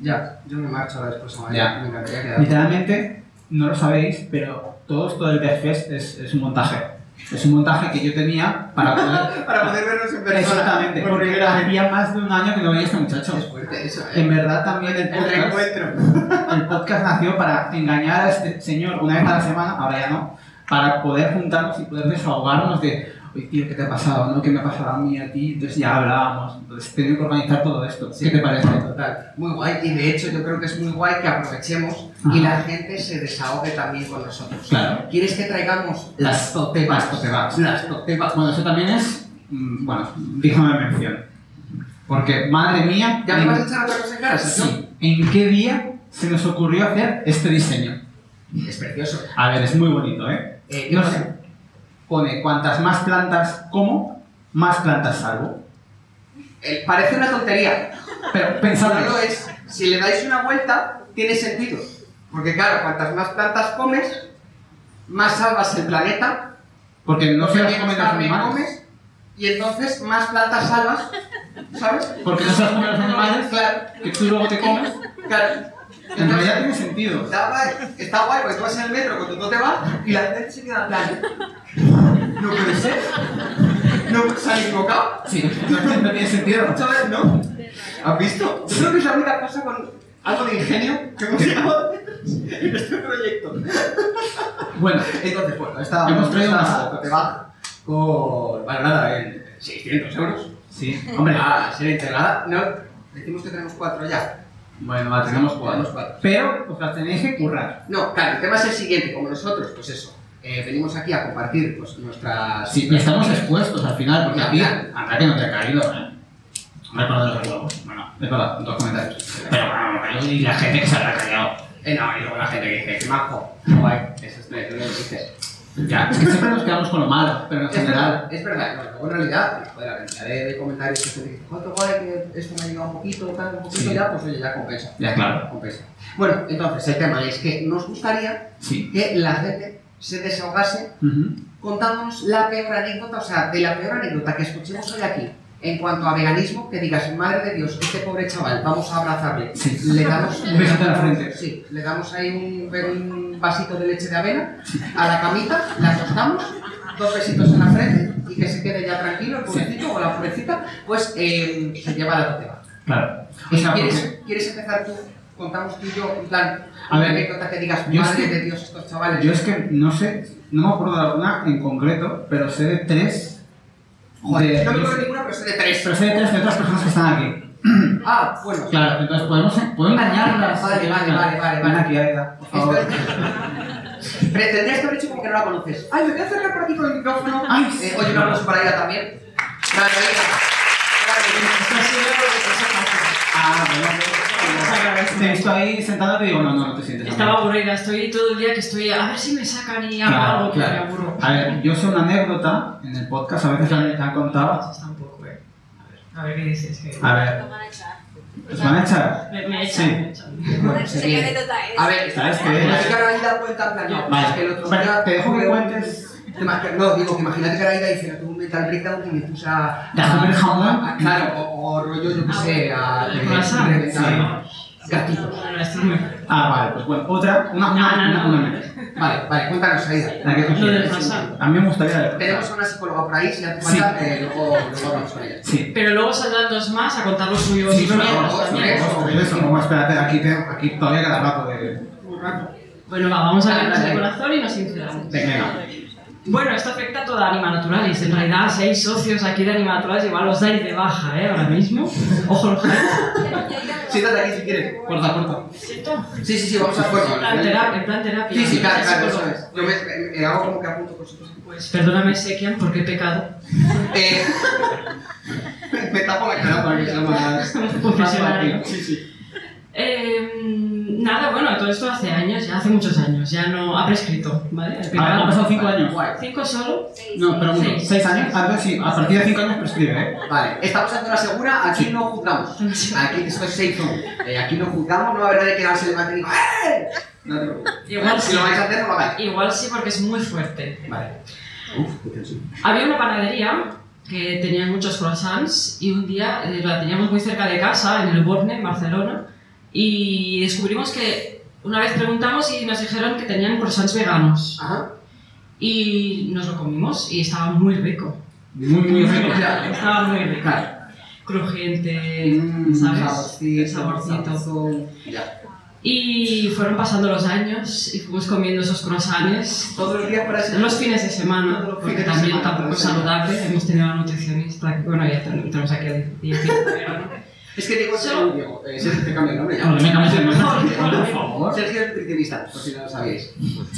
Ya, yo me marcho ahora después a Madrid. Ya. Me encantaría quedar. Literalmente, no lo sabéis, pero todo esto del Deathfest es, es un montaje. Es un montaje que yo tenía para poder... Para poder vernos en persona. Exactamente, porque hacía más de un año que no veía a este muchacho. Es fuerte eso, ¿eh? En verdad también el El podcast, reencuentro. el podcast nació para engañar a este señor una vez a la semana, ahora ya no, para poder juntarnos y poder desahogarnos de oye tío, ¿qué te ha pasado? ¿No? ¿Qué me ha pasado a mí, a ti? Entonces ya hablábamos, entonces tengo que organizar todo esto. Sí, ¿Qué te parece? Total, muy guay. Y de hecho yo creo que es muy guay que aprovechemos y la gente se desahogue también con nosotros. Claro. ¿Quieres que traigamos las totebas? Las totebas. Las totebas. Bueno, eso también es, mm, bueno, dígame mención. Porque, madre mía, ¿Ya me en- vas a echar otra cosa en cara, Sergio? sí, ¿en qué día se nos ocurrió hacer este diseño? Es precioso. A ver, es muy bonito, ¿eh? Eh, No yo- sé. Pone cuantas más plantas como, más plantas salvo. Eh, parece una tontería, Pero pero pensadlo. no lo es. Si le dais una vuelta, tiene sentido. Porque claro, cuantas más plantas comes, más salvas el planeta. Porque no se porque las menos comen los carne animales. comes, y entonces más plantas salvas, ¿sabes? Porque no se las comen los animales, Claro, que tú luego te comes. claro. En realidad tiene sentido. Está guay, está guay, porque tú vas en el metro con tu tote vas y la gente se queda en plan. No puede ser. No, ¿se han equivocado? Sí, no, no tiene sentido. ¿Sabes? ¿No? ¿Has visto? Yo creo que es la única cosa con algo de ingenio que hemos llegado en este proyecto. Bueno, Entonces, bueno, esta Hemos traído esta unas tote bag con. Bueno, nada, en seiscientos euros. sí, hombre, Ah, serie integrada. No, decimos que tenemos cuatro ya. bueno, va, tenemos Tenemos cuatro. cuatro. Pero os las tenéis que currar. No, claro, el tema es el siguiente, como nosotros, pues eso, eh, venimos aquí a compartir pues, nuestras... Sí, y estamos expuestos al final, porque Ya, a ti, claro. anda que no te ha caído, ¿eh? Me he acordado de los huevos. Bueno, es verdad, en todos los comentarios. Pero bueno, y la gente que se habrá callado. Eh, no, y luego la gente que dice, qué majo, guay, eso es lo que dices. Ya, es que siempre nos quedamos con lo malo, pero en Es general. verdad, es verdad, no, luego en realidad, joder, la cantidad de, de comentarios que se dicen, joder, guay, que esto me ha llegado un poquito, tal, un poquito Sí. ya, pues oye, ya compensa. Ya, claro. Compensa. Bueno, entonces, el tema es que nos gustaría Sí. que la gente se desahogase Ujú. contándonos la peor anécdota, o sea, de la peor anécdota que escuchemos hoy aquí, en cuanto a veganismo, que digas, madre de Dios, este pobre chaval, vamos a abrazarle. Sí. Le damos Un besito en la frente. Sí, le damos ahí un, un vasito de leche de avena a la camita, la acostamos, dos besitos en la frente y que se quede ya tranquilo, el pobrecito o la pobrecita, pues eh, se lleva la toteba. Claro. O Eh, sea, ¿Quieres, porque ¿Quieres empezar tú? Contamos tú y yo, en plan, A una ver, anécdota que digas, yo es madre que- de Dios, estos chavales. yo es que no sé, no me acuerdo de alguna en concreto, pero sé de tres. Joder, de- no me acuerdo de ninguna, pero sé de tres. Pero sé de tres de otras personas que están aquí. Ah, bueno. Claro, entonces podemos puedo engañarlas. Vale, vale, vale, vale, Ven vale. aquí, Aida, por favor. Esto- Pero tendrías que haber hecho como que no la conoces. Ay, me voy a acercar por aquí con el micrófono. Ay, Eh, sí. oye, un aplauso para ella también. Vale, Aida. Ah, bueno, te he visto ahí sentado y te digo, no, no, no te sientes. Estaba mal. aburrida, estoy todo el día que estoy a ver si me sacan y hago Claro, algo que me claro. aburro. A ver, yo sé una anécdota en el podcast, a veces te han, te han contado. Está un poco, eh. A ver, a ver qué dices. Que... A ver, ¿os van a echar? Me, me echan, Sí. me echan. Bueno, se viene. A ver, ¿Sabes qué? imagínate que ahora Aida cuenta en plan, no, Vale, es que el otro pero día te dejo que tuve un- cuentes. Te imag- No, digo que imagínate que ahora Aida dice, tuve un mental breakdown y me puse a... ¿De comer jamón? a- Claro, o, o rollo, yo qué sé, a... El de- croissant. reventar gatitos. Bueno, esto es muy... Ah, vale, pues bueno, otra, una, una, No, no, una, no. una menos. Vale, vale, cuéntanos, Aida. La que tú Lo del quieras. croissant. A mí me gustaría. Tenemos a una psicóloga por ahí, si hace Sí. falta, eh, luego, luego hablamos con ella. Sí. Pero luego saldrán dos más a contar los suyos Sí, sus pero mierdas vamos, también. eso. Por eso, no, espérate, aquí, te, aquí todavía queda rato de. Bueno, va, vamos a Dale, vernos dale. el corazón y nos sinceramos. Venga. Bueno, esto afecta a toda Anima Naturalis. En realidad, si hay socios aquí de Anima Naturalis, igual os dais de baja, ¿eh? Ahora mismo. Ojo, los Siéntate aquí si quieres. Corta, corta. ¿Cierto? Sí, sí, sí, vamos a hacerlo. En plan terapia, en plan terapia. Sí, sí, claro, Ser claro, eso psicólogo. es. Yo me, me- me hago como que apunto cositas. Pues perdóname, Sekian, porque he pecado. Eh, me tapo la cara para que sea más... Profesional. Sí, sí. Eh, nada, bueno, todo esto hace años, ya hace muchos años, ya no ha prescrito, ¿vale? El Ah, pecado. han pasado cinco años. Guay. ¿Cinco solo? No, pero uno. Seis. ¿Seis años? Ah, entonces sí, a partir de cinco años prescribe, ¿eh? Vale, estamos ante una segura, aquí no juzgamos. Aquí esto es safe zone. Eh, aquí no juzgamos, no va a haber de quedarse el mantenido. ¡Eh! No te preocupes. Igual Si sí. lo vais a hacer, no lo hagáis. Igual sí, porque es muy fuerte. Vale. Uf, qué tensión. Había una panadería que tenía muchos croissants y un día eh, la teníamos muy cerca de casa, en el Borne, en Barcelona, y descubrimos que una vez preguntamos y nos dijeron que tenían croissants veganos. Ajá. Y nos lo comimos y estaba muy rico. Muy, muy rico. Estaba muy rico. Claro. Crujiente, Mm, ¿sabes? saborcito, El saborcito. saborzón. Ya. Y fueron pasando los años y fuimos comiendo esos croissants Todos los días para los fines de semana, Todos los porque fines de también semana, tampoco es sí. saludable. Hemos tenido una nutricionista, que, bueno, ya ten- tenemos aquí a Diego. Es que Diego es Solo- el Diego. Eh, Sergio, te cambio el nombre ya. No, me cambies el nombre, por favor. Sergio es nutricionista, por si no lo sabíais.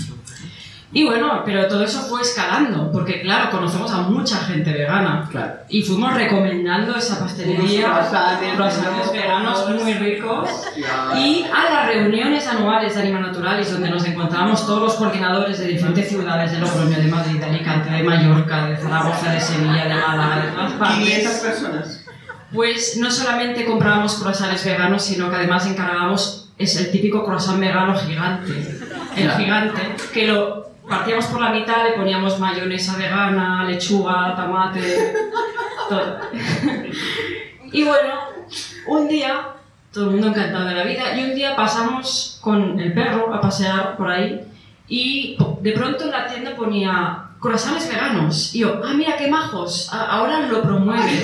Y bueno, pero todo eso fue escalando, porque claro, conocemos a mucha gente vegana. Claro. Y fuimos recomendando esa pastelería, Unos croissants croissants veganos muy ricos. Ya. Y a las reuniones anuales de Anima Naturalis, donde nos encontrábamos todos los coordinadores de diferentes ciudades, de Logroño, de Madrid, de Alicante, de Mallorca, de Zaragoza, de Sevilla, de Málaga, de todas quinientas partes, personas. pues no solamente comprábamos croissants veganos, sino que además encargábamos es el típico croissant vegano gigante. El gigante, que lo partíamos por la mitad, le poníamos mayonesa vegana, lechuga, tomate, todo. Y bueno, un día, todo el mundo encantado de la vida, y un día pasamos con el perro a pasear por ahí y de pronto en la tienda ponía croissants veganos. Y yo, ah, mira qué majos, a- ahora lo promueven.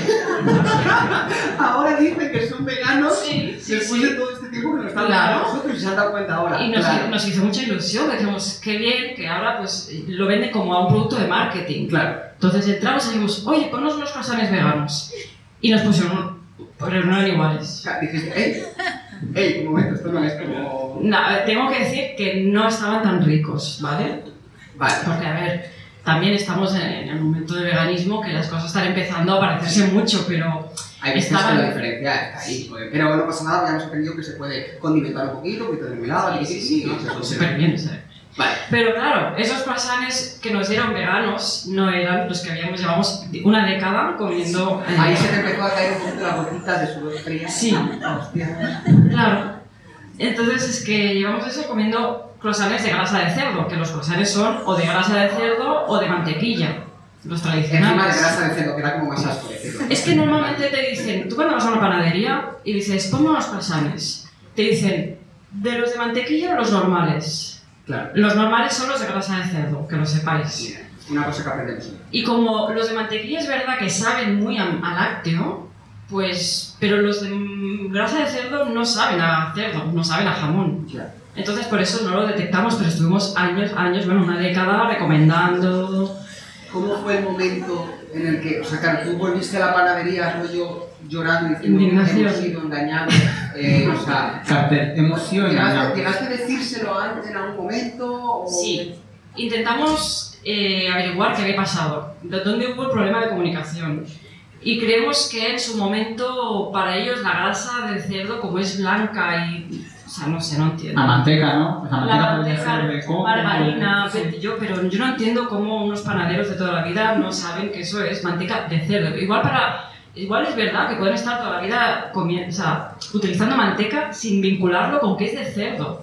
Ahora dicen que son veganos Sí, sí, después sí. de todo este tiempo que nos están Claro. dando a nosotros y se han dado cuenta ahora. Y nos, Claro. nos hizo mucha ilusión, decíamos, qué bien, que ahora pues lo venden como a un producto de marketing. Claro. Entonces entramos y dijimos, oye, ponnos unos croissants veganos. Y nos pusieron, pero no eran iguales. O sea, dijiste, hey, hey, un momento, esto no es como... No, tengo que decir que no estaban tan ricos, ¿vale? Vale. Porque, a ver, también estamos en, en el momento del veganismo que las cosas están empezando a parecerse mucho, pero Hay veces estaban- que la diferencia está ahí. pues, Pero no pasa nada, ya hemos aprendido que se puede condimentar un poquito, un poquito de mermelada, Sí, sí, sí, sí, sí, ¿no? Se conserva. súper bien, ¿sabes? Vale. Pero claro, esos croissants que nos dieron veganos no eran los que habíamos, llevamos una década comiendo. eh, Ahí se te empezó a caer un poquito las gotitas de sudor fría. Sí. Hostia. Claro. Entonces es que llevamos eso comiendo croissants de grasa de cerdo, que los croissants son o de grasa de cerdo o de mantequilla, los Encima de tradicionales. grasa de cerdo, que da como más asco decirlo. Es que normalmente te dicen, tú cuando vas a una panadería y dices, ponme unos croissants, te dicen, ¿de los de mantequilla o los normales? Claro. Los normales son los de grasa de cerdo, que lo sepáis. Mira, una cosa que aprendemos hoy. Y como los de mantequilla es verdad que saben muy a, a lácteo, pues, pero los de mm, grasa de cerdo no saben a cerdo, no saben a jamón. Claro. Entonces por eso no lo detectamos, pero estuvimos años, años, bueno, una década recomendando. ¿Cómo fue el momento en el que, o sea, claro, tú volviste a la panadería, rollo llorando y diciendo Indignación. hemos sido engañados? Eh, o sea, Cartel, emoción. ¿llegaste, ¿llegaste a decírselo antes en algún momento? O... Sí, intentamos eh, averiguar qué había pasado, de dónde hubo el problema de comunicación. Y creemos que en su momento, para ellos, la grasa del cerdo, como es blanca y... O sea, no sé, no entiendo. La manteca, ¿no? La La manteca podría manteca, ser de coco. margarina, sí. yo, pero yo no entiendo cómo unos panaderos de toda la vida no saben que eso es manteca de cerdo. Igual para... Igual es verdad que pueden estar toda la vida comi- o sea, utilizando manteca sin vincularlo con que es de cerdo.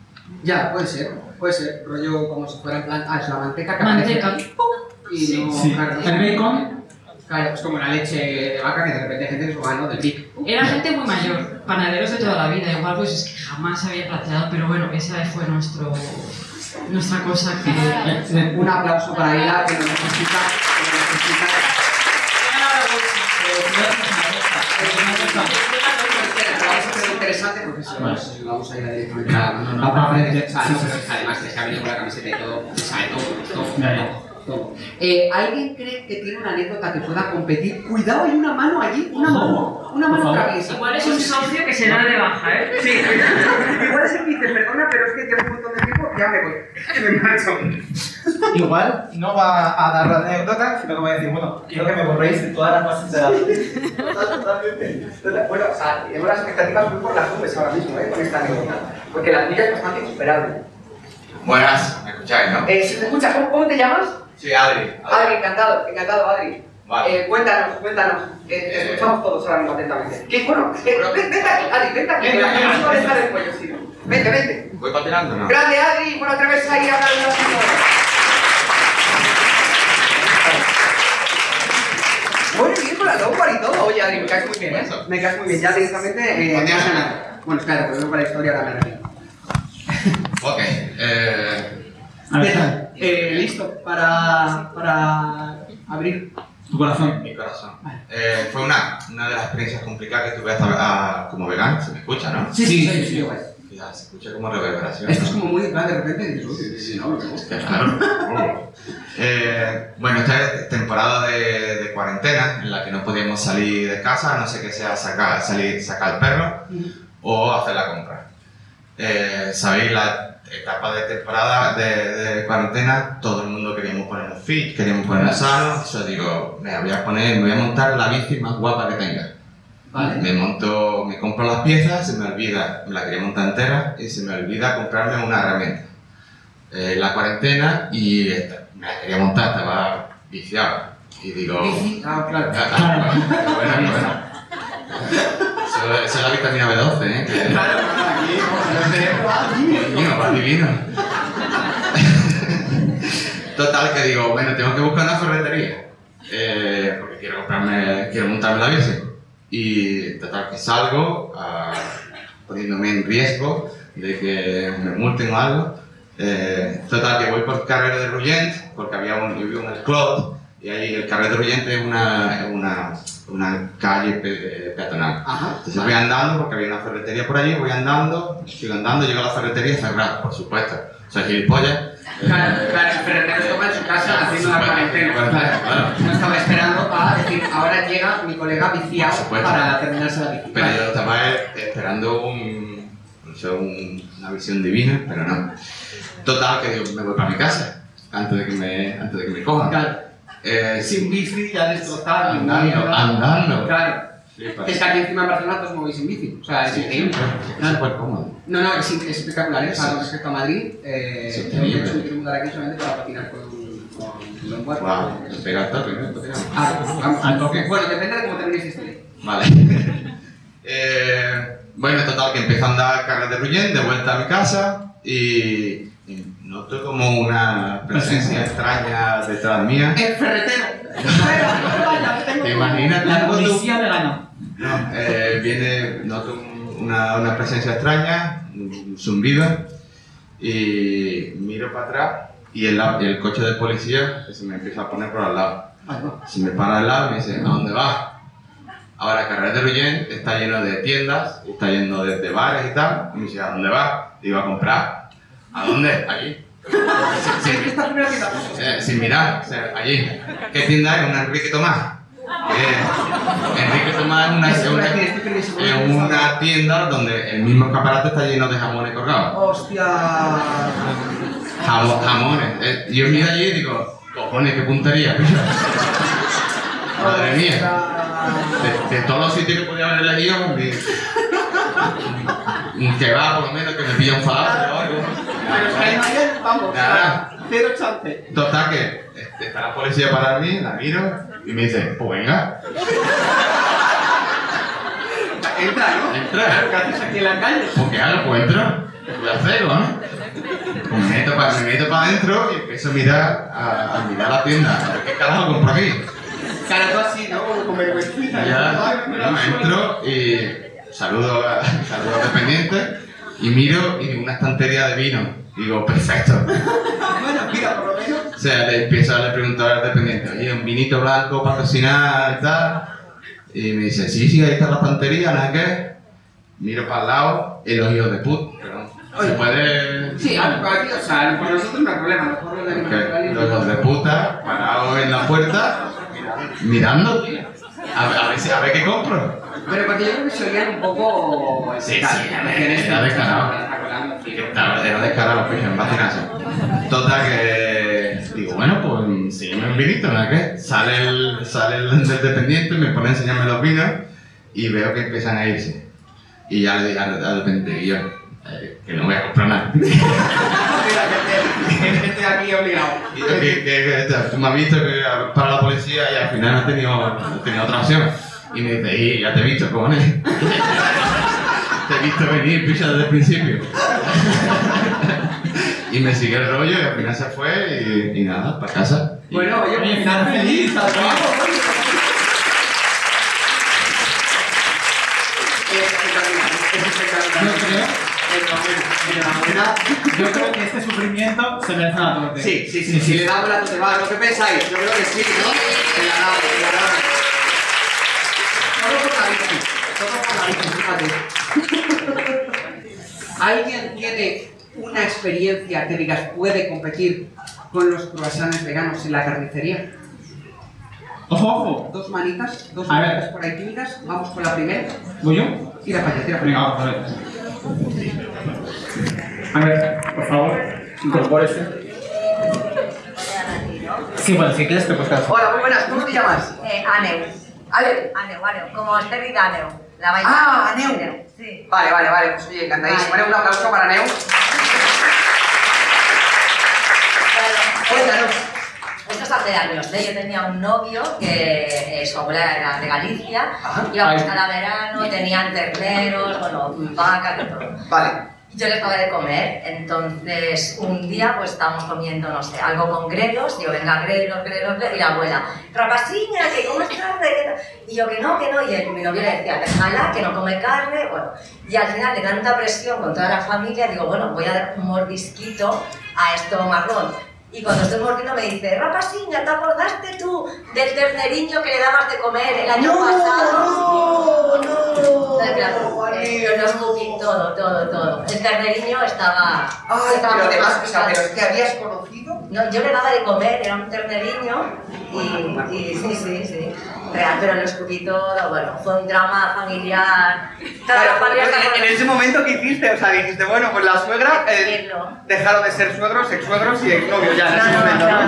Ya, puede ser, puede ser. Rollo como si fuera en plan, ah, es la manteca que Manteca. aparece aquí, ¡pum! Y Sí. no, Sí. claro, El bacon, claro, es como la leche de vaca que de repente hay gente que se va, ¿no? Del pic. Era gente muy mayor, panaderos de toda la vida, igual pues es que jamás se había planteado, pero bueno, esa fue nuestro, nuestra cosa que... eh, eh, Un aplauso para Ila, que nos necesita, que nos necesita. Es interesante porque si vamos, vamos a ir directamente a no, no, a- a aprender. sí, Ah, no, sí, pero sí. además es que ha venido con la camiseta y todo, se sabe todo, todo, Ya, ya. todo. Eh, ¿Alguien cree que tiene una anécdota que pueda competir? Cuidado, hay una mano allí, una mano, una Por mano favor. traviesa. Igual es un socio que se da de baja, ¿eh? Sí, igual es el que dice, perdona, pero es que llevo un montón de tiempo, ya me voy. Me marcho. Igual no va a dar la anécdota, sino que voy a decir, bueno, quiero que me borréis de todas las bases de datos. Total- Totalmente. Entonces, bueno, o sea, tengo las expectativas muy por las nubes ahora mismo, ¿eh? Con esta anécdota. Porque la tuya es bastante insuperable. Buenas, ¿me escucháis, no? Eh, si te escuchas, ¿cómo, cómo te llamas? Soy Adri. Adri, encantado, encantado, Adri. Vale. Eh, cuéntanos, cuéntanos. Eh, te Eh, escuchamos todos ahora mismo atentamente. ¿Qué? Bueno, eh, Bueno. ven, vente aquí, Adri, vente aquí, que Venga, la venga, gente va a venga. dejar el cuello, sí. Vente, vente. ¿Voy patinando o no? Grande, Adri, por otra vez ahí hablando de la Muy bien con la longboard y todo. Oye, Adri, me caes muy bien, ¿eh? Eso. Me caes muy bien, ya directamente eh, me has ganado. Bueno, espérate, pues vengo para la historia, ahora me repito. Ok, eh, A ver, ¿Qué tal? Eh, listo para, para abrir. tu corazón. mi corazón. Eh, fue una, una de las experiencias complicadas que tuve hasta, ah, como vegano. Se me escucha, ¿no? Sí, sí, sí, sí, guay. Ya, se escucha como reverberación. Esto es como muy, de repente, dices, uy, sí, no, me gusta. Qué raro. eh, bueno, esta es temporada de, de cuarentena en la que no podíamos salir de casa, a no sé qué sea sacar, salir, sacar el perro o hacer la compra. Eh, Sabéis, la etapa de temporada de, de cuarentena, todo el mundo queríamos ponernos fit, queríamos ponernos sanos. Yo digo, me voy a poner, me voy a montar la bici más guapa que tenga. Vale. Me monto, me compro las piezas, se me olvida, me la quería montar entera y se me olvida comprarme una herramienta. Eh, la cuarentena y esta, me la quería montar, estaba viciado. Y digo... Bici, ah, claro. Ah, ah, bueno, bueno, bueno. Eso, eso es la vitamina B doce, ¿eh? Que, Claro, aquí, no, Divino, va divino. Total, que digo, bueno, tengo que buscar una ferretería. Eh, porque quiero comprarme, quiero montarme la bici. Y total, que salgo uh, poniéndome en riesgo de que me multen o algo. Eh, total, que voy por el carrero de Ruyent, porque había un, yo vivo en el Clot, y ahí el carrero de Ruyent es una, una, una calle pe, peatonal. Ajá. Entonces voy andando, porque había una ferretería por allí, voy andando, sigo andando, llego a la ferretería cerrada, por supuesto. Soy gilipollas. Claro, claro, el ferretero estaba en su casa haciendo la cuarentena. Claro, claro. No estaba esperando a decir, ahora llega mi colega viciado Por supuesto. para terminarse la bici. Pero Vale. yo estaba esperando un, no sé, un- una visión divina, pero no. Total, que digo, me voy para mi casa, antes de que me, antes de que me cojan. Claro. Eh, Sin bici, ya destrozado. Andando, andando. Claro. Sí, para- Es que aquí encima en Barcelona todos movéis sin bici. O sea, es Sí, increíble. es súper cómodo. No, no, es, es espectacular. ¿eh? O sea, Sí. con respecto a Madrid, eh, Sí, yo de increíble. hecho me quiero mudar aquí solamente para patinar con un con un buen Wow, se pega el toque, ¿no? Entonces, Ah, vamos. Al toque. Bueno, depende de cómo terminéis esta historia. Vale. eh, bueno, total, que empiezo a andar cargas de Ruyén, de vuelta a mi casa y, y noto como una presencia extraña detrás mía. ¡El ferretero! ¿Te imaginas? La Tengo tu- policía vegana. No, eh, viene, noto un- una, una presencia extraña, un zumbido, y miro para atrás y el, y el coche de policía se me empieza a poner por al lado. Se me para al lado y me dice, ¿a dónde vas? Ahora, Carrer de Ruyén está lleno de tiendas, está lleno de, de bares y tal, y me dice, ¿a dónde vas? Digo, a comprar. ¿A dónde? Allí. Sin, sin- Esta primera tienda. eh, sin mirar, o sea, allí. ¿Qué tienda es? Una Enrique Tomás. Eh, Enrique Tomás es una, es una, es una tienda donde el mismo escaparate está lleno de jamones colgados. ¡Hostia! Jamo- jamones. Eh, yo miro allí y digo, cojones, qué puntería. Madre mía. De, de todos los sitios que podía haber elegido, mi- un kebab por lo menos que me pilla un falafel o algo. Pero es que ahí no hay, vamos, Nada. cero chance. Total que eh, está la policía para mí, la miro y me dice, pues venga, Entra, ¿no? Entra. Claro, ¿qué haces aquí en la calle? pues qué hago, pues entro, voy a hacerlo, ¿no? Pues me meto para me meto para adentro y empiezo a mirar, a, a mirar la tienda, a ver qué carajo compro aquí. Cara, tú así, ¿no? Como con vergüencita. Y ya, bueno, entro y saludo a, saludo al dependiente y miro y digo, una estantería de vino. Digo, perfecto. Bueno, mira, por lo menos. O sea, le empiezo a le preguntar al dependiente, oye, un vinito blanco para cocinar y tal. Y me dice, sí, sí, ahí está la estantería, ¿no es qué? Miro para el lado y los hijos de puta. Pero se puede... Sí, aquí, o sea, por nosotros no hay problema, mejor lo de Que los hijos de puta parados en la puerta, mirando, tío. A ver, a ver, si- a ver qué compro. Pero porque yo creo que se oían un poco. Sí, sí, era descarado. Estaba- Era descarado, pues, en vacinarse. Total que digo, bueno, pues sígueme un vinito, ¿no es qué? Sale el, sale el del dependiente, me pone a enseñarme los vinos y veo que empiezan a irse. Y ya le dije al, al dependiente, y yo, eh, que no voy a comprar nada. Gente aquí obligado. Y yo, que, que, que, tú me has visto que para la policía y al final no he tenido, no he tenido otra opción. Y me dice, y ya te he visto, cojones. Te he visto venir, picha, desde el principio. Y me sigue el rollo y al final se fue y, y nada, para casa. Y- Bueno, oye, Oye, pues final final feliz. feliz, Vamos, vamos. oye. Es espectacular, es espectacular. Enhorabuena. Yo creo que este sufrimiento se merece una torta. Sí, sí, sí, si le damos la torta, ¿lo que pensáis? Yo creo que sí, ¿no? Se la damos, se la damos. Todo por la bici, todo por la bici, fíjate. ¿Alguien tiene una experiencia que digas puede competir con los croissants veganos en la carnicería? ¡Ojo, ojo! Dos manitas, dos A manitas ver. por ahí tímidas. Vamos con la primera. ¿Voy yo? Tira para allá, tira para Venga, allá. vamos a ver. A ver, por favor, incorpórese. Sí, bueno, si quieres te puedes quedar. Hola, muy buenas, ¿cómo te llamas? Eh, Aneu. Ale. Aneu, Aneu. Como Esther y Daneu. La vaina. Ah, Aneu. Sí. Vale, vale, vale, pues oye, encantadísimo. Vale. Un aplauso para Neu. Cuéntanos. Esto es hace años, ¿eh? Yo tenía un novio que eh, su abuela era de Galicia, Ajá. íbamos cada verano, tenían terneros, bueno, vacas y todo. Vale. Yo les pagaba de comer, entonces un día pues estábamos comiendo, no sé, algo con grelos, digo, venga, grelos, grelos, grelos, y la abuela, rapasiña, que comes carne, que tal. Y yo que no, que no, y el, mi novio le decía, déjala, que no come carne, bueno, y al final de tanta presión con toda la familia, digo, bueno, voy a dar un mordisquito a esto marrón. Y cuando estoy mordiendo me dice, rapasiña, ¿te acordaste tú del terneriño que le dabas de comer el año No, pasado? no, no. Entonces, claro, eh, yo lo escupí todo, todo, todo. El terneriño estaba... Ay, estaba pero muy además, o sea, mal. pero es que habías conocido. No, yo le daba de comer, era un terneriño y, y sí, sí, sí. Real, pero lo escupí todo, bueno, fue un drama familiar. Toda Claro, la familia en, estaba- en ese momento que hiciste, o sea, dijiste, bueno, pues la suegra eh, Decirlo. dejaron de ser suegros, ex-suegros y exnovios ya en No, ese no, momento, no. ¿no?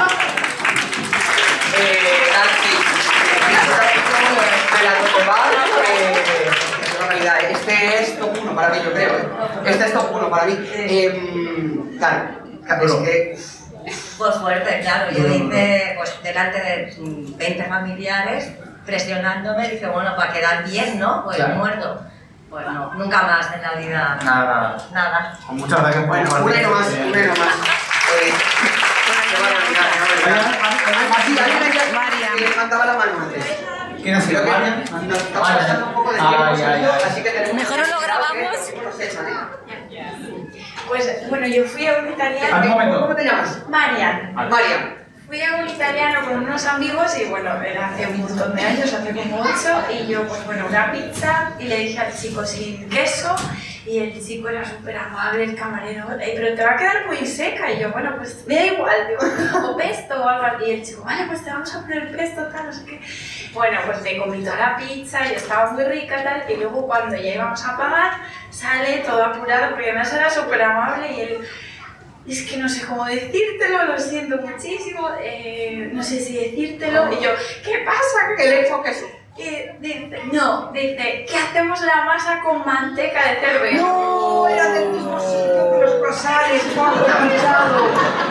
eh, Nancy, de la Rotobar, eh, es una realidad. Este es top uno para mí, yo creo. ¿eh? Este es top uno para mí. Eh, claro, claro, es que... Pues fuerte, claro. Yo hice, pues delante de mm, veinte familiares, presionándome, dije, bueno, para quedar bien, ¿no? Pues Claro. muerto. Pues no, nunca más en la vida. Nada, Nada. muchas gracias por Bueno, compartir. un más, un más. Eh, qué barbaridad, qué barbaridad. Así, alguien allá que levantaba la mano antes. ¿Quién ha sido? Creo que ¿Marian? nos estamos pasando un poco de tiempo, Ay, ay, ay. así que tenemos Mejor no lo grabamos. que nos echan, ¿eh? Pues bueno, yo fui a un Ah, un italiano. momento. ¿Cómo te llamas? Marian. Mariam. Fui a un italiano con unos amigos y bueno, era hace un montón de años, hace como ocho, y yo pues bueno, una pizza y le dije al chico sin queso y el chico era súper amable, el camarero, "Ey, pero te va a quedar muy seca", y yo, bueno, pues me da igual, digo, o pesto o algo así, y el chico, vale, pues te vamos a poner pesto, tal, no sé qué. Bueno, pues me comí toda la pizza y estaba muy rica tal, y luego cuando ya íbamos a pagar, sale todo apurado porque además era súper amable y él... Es que no sé cómo decírtelo, lo siento muchísimo, eh, no sé si decírtelo. Y yo, ¿qué pasa? ¿Qué le echo queso? Eh, dice, no, dice, ¿qué hacemos la masa con manteca de cerdo? No, era del mismo sitio que los croissants, cuando he pinchado.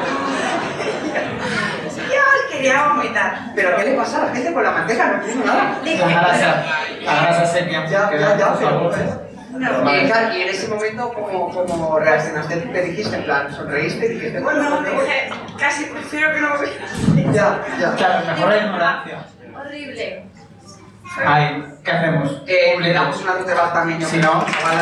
Dios, quería vomitar. ¿Pero qué le pasa a la gente con la manteca? No entiendo nada. Dije, La grasa, la grasa seca. Ya, que ya, da, ya, por favor. pero... no, Eh, claro, y en ese momento, ¿cómo, cómo reaccionaste? ¿Qué dijiste? En plan, sonreíste y dijiste, bueno, no, pues me voy. dije, casi prefiero que no me... Ya, ya. Claro, mejor la ignorancia. Horrible. Ay, ¿qué hacemos? Eh, le damos una nota de baja también, yo Si creo. no. Ojalá.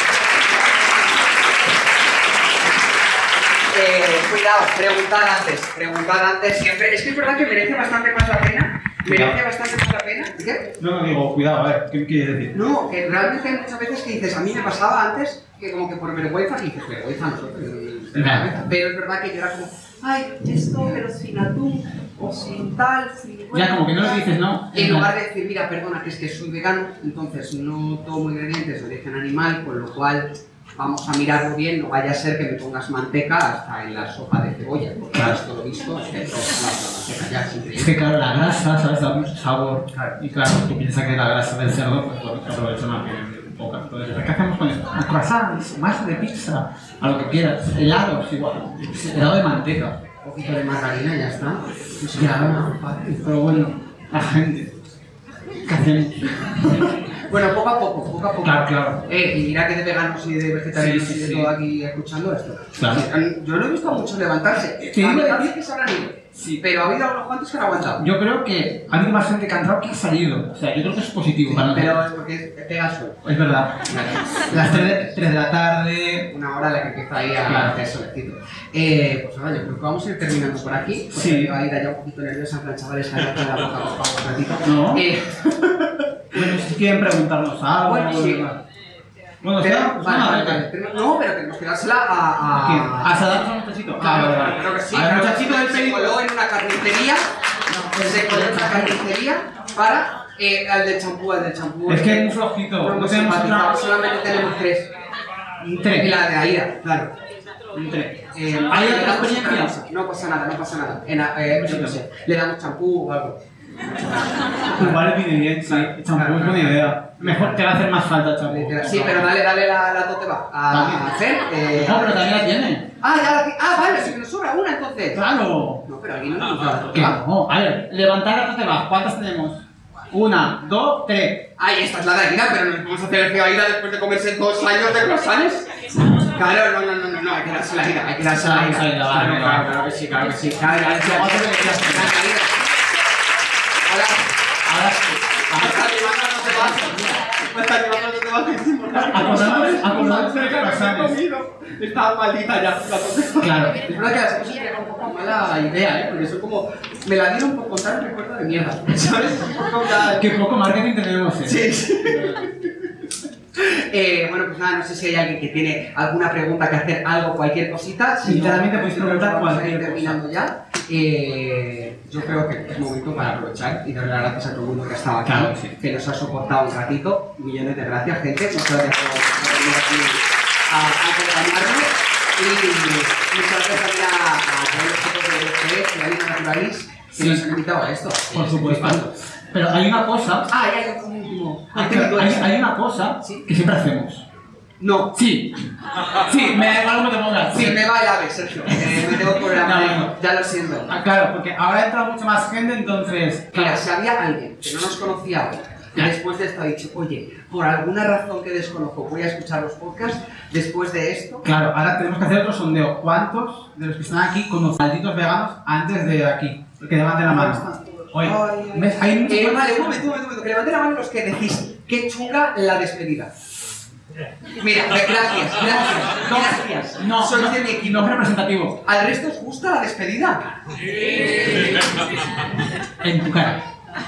Eh, cuidado, preguntad antes, preguntad antes siempre. Es que es verdad que merece bastante más la pena. Merece bastante más la pena. ¿Qué? No, no, digo, cuidado, a ver, ¿qué quieres decir? No, que realmente hay muchas veces que dices, a mí me pasaba antes que como que por vergüenza, y dices, vergüenza nosotros. Nah. Pero es verdad que yo era como, ay, esto, pero sin atún, o sin tal, sin... Ya, como que no lo dices, ¿no? En lugar de decir, mira, perdona, que es que soy vegano, entonces no tomo ingredientes de origen animal, con lo cual vamos a mirarlo bien, no vaya a ser que me pongas manteca hasta en la sopa de cebolla, porque Claro. esto lo visto, es que no, la manteca ya siempre. Es que claro, la grasa, ¿sabes? Da mucho sabor. Y claro, tú piensas que la grasa del cerdo, pues lo que aprovecha más bien poca. Entonces, ¿qué hacemos con esto? A croissants, masa de pizza, a lo que quieras. Helados, igual. Helado de manteca. Un poquito de margarina y ya está. Ya, pero bueno, la gente. ¿Qué hacemos? Bueno, poco a poco, poco a poco. Claro, claro. Eh, y mira que de veganos y de vegetarianos Sí, sí, y de sí. todo aquí escuchando esto. Claro. Sí, yo no he visto a muchos levantarse. Sí, a mí me- parece que se habrán ido. Sí. Pero ha habido algunos cuantos que han aguantado. Yo creo que ha habido más gente que ha entrado que ha salido. O sea, yo creo que eso es positivo para Pero nosotros. es porque pega el sol. Es verdad. Las tres de, tres de la tarde. Una hora en la que empieza ahí a Claro. hacer solecito. Eh, pues ahora yo creo que vamos a ir terminando por aquí. Porque Sí. yo ahí ya un poquito nerviosa, en plan, chavales, que la boca pues, un ratito. No. Eh, Bueno, si quieren preguntarnos algo. Bueno, sí. Bueno, pero- espera, vale, pues nada, vale, vete. vale. Tenemos- No, pero tenemos que dársela a. ¿A quién? a... ¿A Sadar a muchachito? Claro, vale, claro, vale. creo que sí. Al Claro, muchachito del se pelito. coló en una carnicería. Se coló en una carnicería para. Eh, al del champú, al del champú. Es que es muy flojito. No, No muy tenemos simpático. otra. Solamente tenemos tres. Un tres. Y la de Aida, claro. Un tres. Eh, ¿Hay le otra damos experiencia? otra cosa. No pasa nada, no pasa nada. En, eh, yo qué sé, le damos champú o algo. Igual viene bien, sí. El champú es buena idea. Mejor te va a hacer más falta el champú. Sí, pero dale, dale la, la tote va. A hacer. Eh, No, pero también la tiene. Ah, ya la ti- Ah, vale, sí que nos sobra una entonces. Claro. No, pero aquí no nos da la tote Que va. no. A ver, levantar la te va. ¿Cuántas tenemos? Una, dos, tres. Ay, esta es la de Aida, pero nos vamos a hacer el feo a Aida después de comerse dos años de croissants. Claro, no, no, no, no, no, hay que darse la Aida, hay que darse la Vamos a Aida. Aida, vale, Claro, vale. claro, claro que sí, claro que sí. Claro, claro, claro, Vamos a claro, ver qué hace. claro, Aida. Ahora, Ahora sí. ahora está animando, no te vas. Me está animando, no te vas, que es importante. Acordándonos- acordándonos de que croissants. Estaba maldita ya, la tote. Claro. Es verdad que las cosas me un poco mala idea, ¿eh? Porque son como. Me la dieron por contar un recuerdo de mierda. ¿Sabes? Es un poco ya- Qué poco marketing tenemos, eh. Sí, sí. Eh, bueno, pues nada, no sé si hay alguien que tiene alguna pregunta que hacer, algo, cualquier cosita. Si Literalmente no, podéis creo que preguntar vamos a ir cualquier cosa. terminando ya. Eh, yo creo que es momento para aprovechar y darle las gracias a todo el mundo que ha estado aquí, Claro, sí. que nos ha soportado un ratito. Millones de gracias, gente. Muchas gracias por por venir aquí a, a acompañarnos. Y muchas gracias también a, a todos los chicos de G F y a Lina Naturalis que Sí. nos han invitado a esto. Por supuesto. Flipando. Pero hay una cosa. Ah, ya, ya, un último. Hay, hay, hay una cosa que siempre hacemos. No. Sí. Sí, me da igual cómo te pongas. Sí, me va el ave, Sergio. Eh, me tengo por el No, ave. no, no. Ya lo siento. Ah, claro, porque ahora entra mucha más gente, entonces. Mira, si había alguien que no nos conocía hoy, y después de esto ha dicho, oye, por alguna razón que desconozco, voy a escuchar los podcasts, después de esto. Claro, ahora tenemos que hacer otro sondeo. ¿Cuántos de los que están aquí conocen malditos veganos antes de aquí? Que levanten la mano. Oye, Ay, ¿ves? Hay muchos- Eh, vale, un momento, un momento, un momento. Que levanten la mano los que decís, qué chunga la despedida. Mira, gracias, gracias, gracias. No, Sois no, de mi equipo. no es representativo. ¿Al resto os gusta la despedida? En tu cara.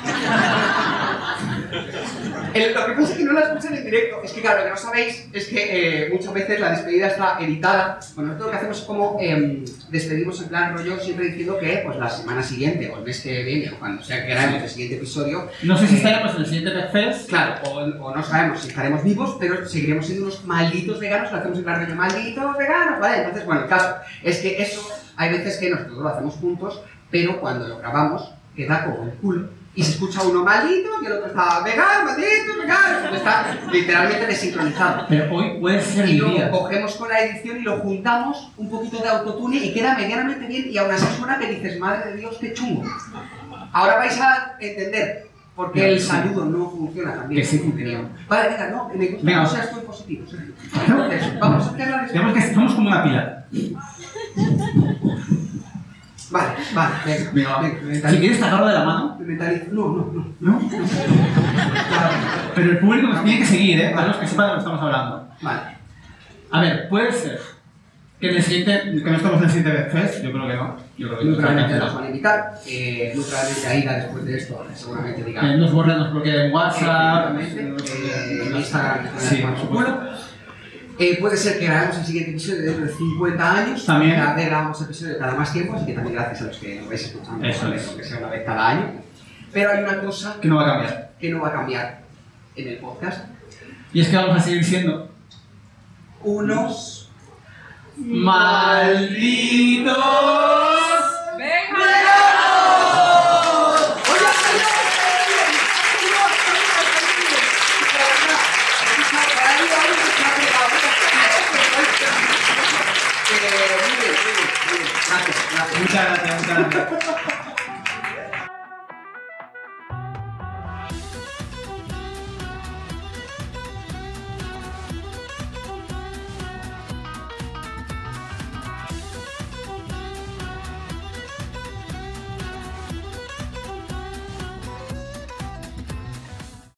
El- lo que pasa es que no la escuchan en directo. Es que, claro, lo que no sabéis es que eh, muchas veces la despedida está editada. Bueno, nosotros lo que hacemos es como em, despedimos en plan rollo, siempre diciendo que pues la semana siguiente o el mes que viene o cuando sea que grabemos el siguiente episodio. No sé si estaremos en el siguiente Fest. Claro, o, o no sabemos si estaremos vivos, pero seguiremos siendo unos malditos veganos. Lo hacemos en plan rollo, malditos veganos, ¿vale? Entonces, bueno, el caso es que eso, hay veces que nosotros lo hacemos juntos, pero cuando lo grabamos queda como el culo. Y se escucha uno maldito y el otro está vegano, maldito, vegano. Está literalmente desincronizado. Pero hoy puede ser Y mi lo día. cogemos con la edición y lo juntamos un poquito de autotune y queda medianamente bien y aún así suena que dices, madre de Dios, qué chungo. Ahora vais a entender por qué el saludo no funciona tan bien. Que sí funciona. Vale, venga, no, que me gusta, Venga. no seas tú en positivo. Sergio. Entonces, vamos a hacer la Tenemos que somos como una pila. Vale, vale, venga, Venga, va. venga, me Si mentalizo. quieres te agarro de la mano, Me mentalizo. No, no, no. ¿no? Claro. Pero el público nos tiene que seguir, ¿eh? Para los que sepan de lo que estamos hablando. Vale. A ver, puede ser que en el siguiente, que no estamos en el siguiente Fest, yo creo que no. Yo creo que Muy no. probablemente nos van a invitar. Eh, muy probablemente Aida después de esto seguramente diga. Que nos borren, nos bloqueen en WhatsApp. Efectivamente, eh, en Instagram. Sí, por por supuesto. supuesto. Eh, puede ser que grabemos el siguiente episodio dentro de cincuenta años. También. Cada vez grabamos episodio cada más tiempo, así que también gracias a los que nos vais escuchando. Eso ¿vale? es. Aunque sea una vez cada año. Pero hay una cosa Que no va a cambiar. que no va a cambiar en el podcast. Y es que vamos a seguir siendo Unos malditos. Gracias, gracias. Muchas gracias, muchas gracias.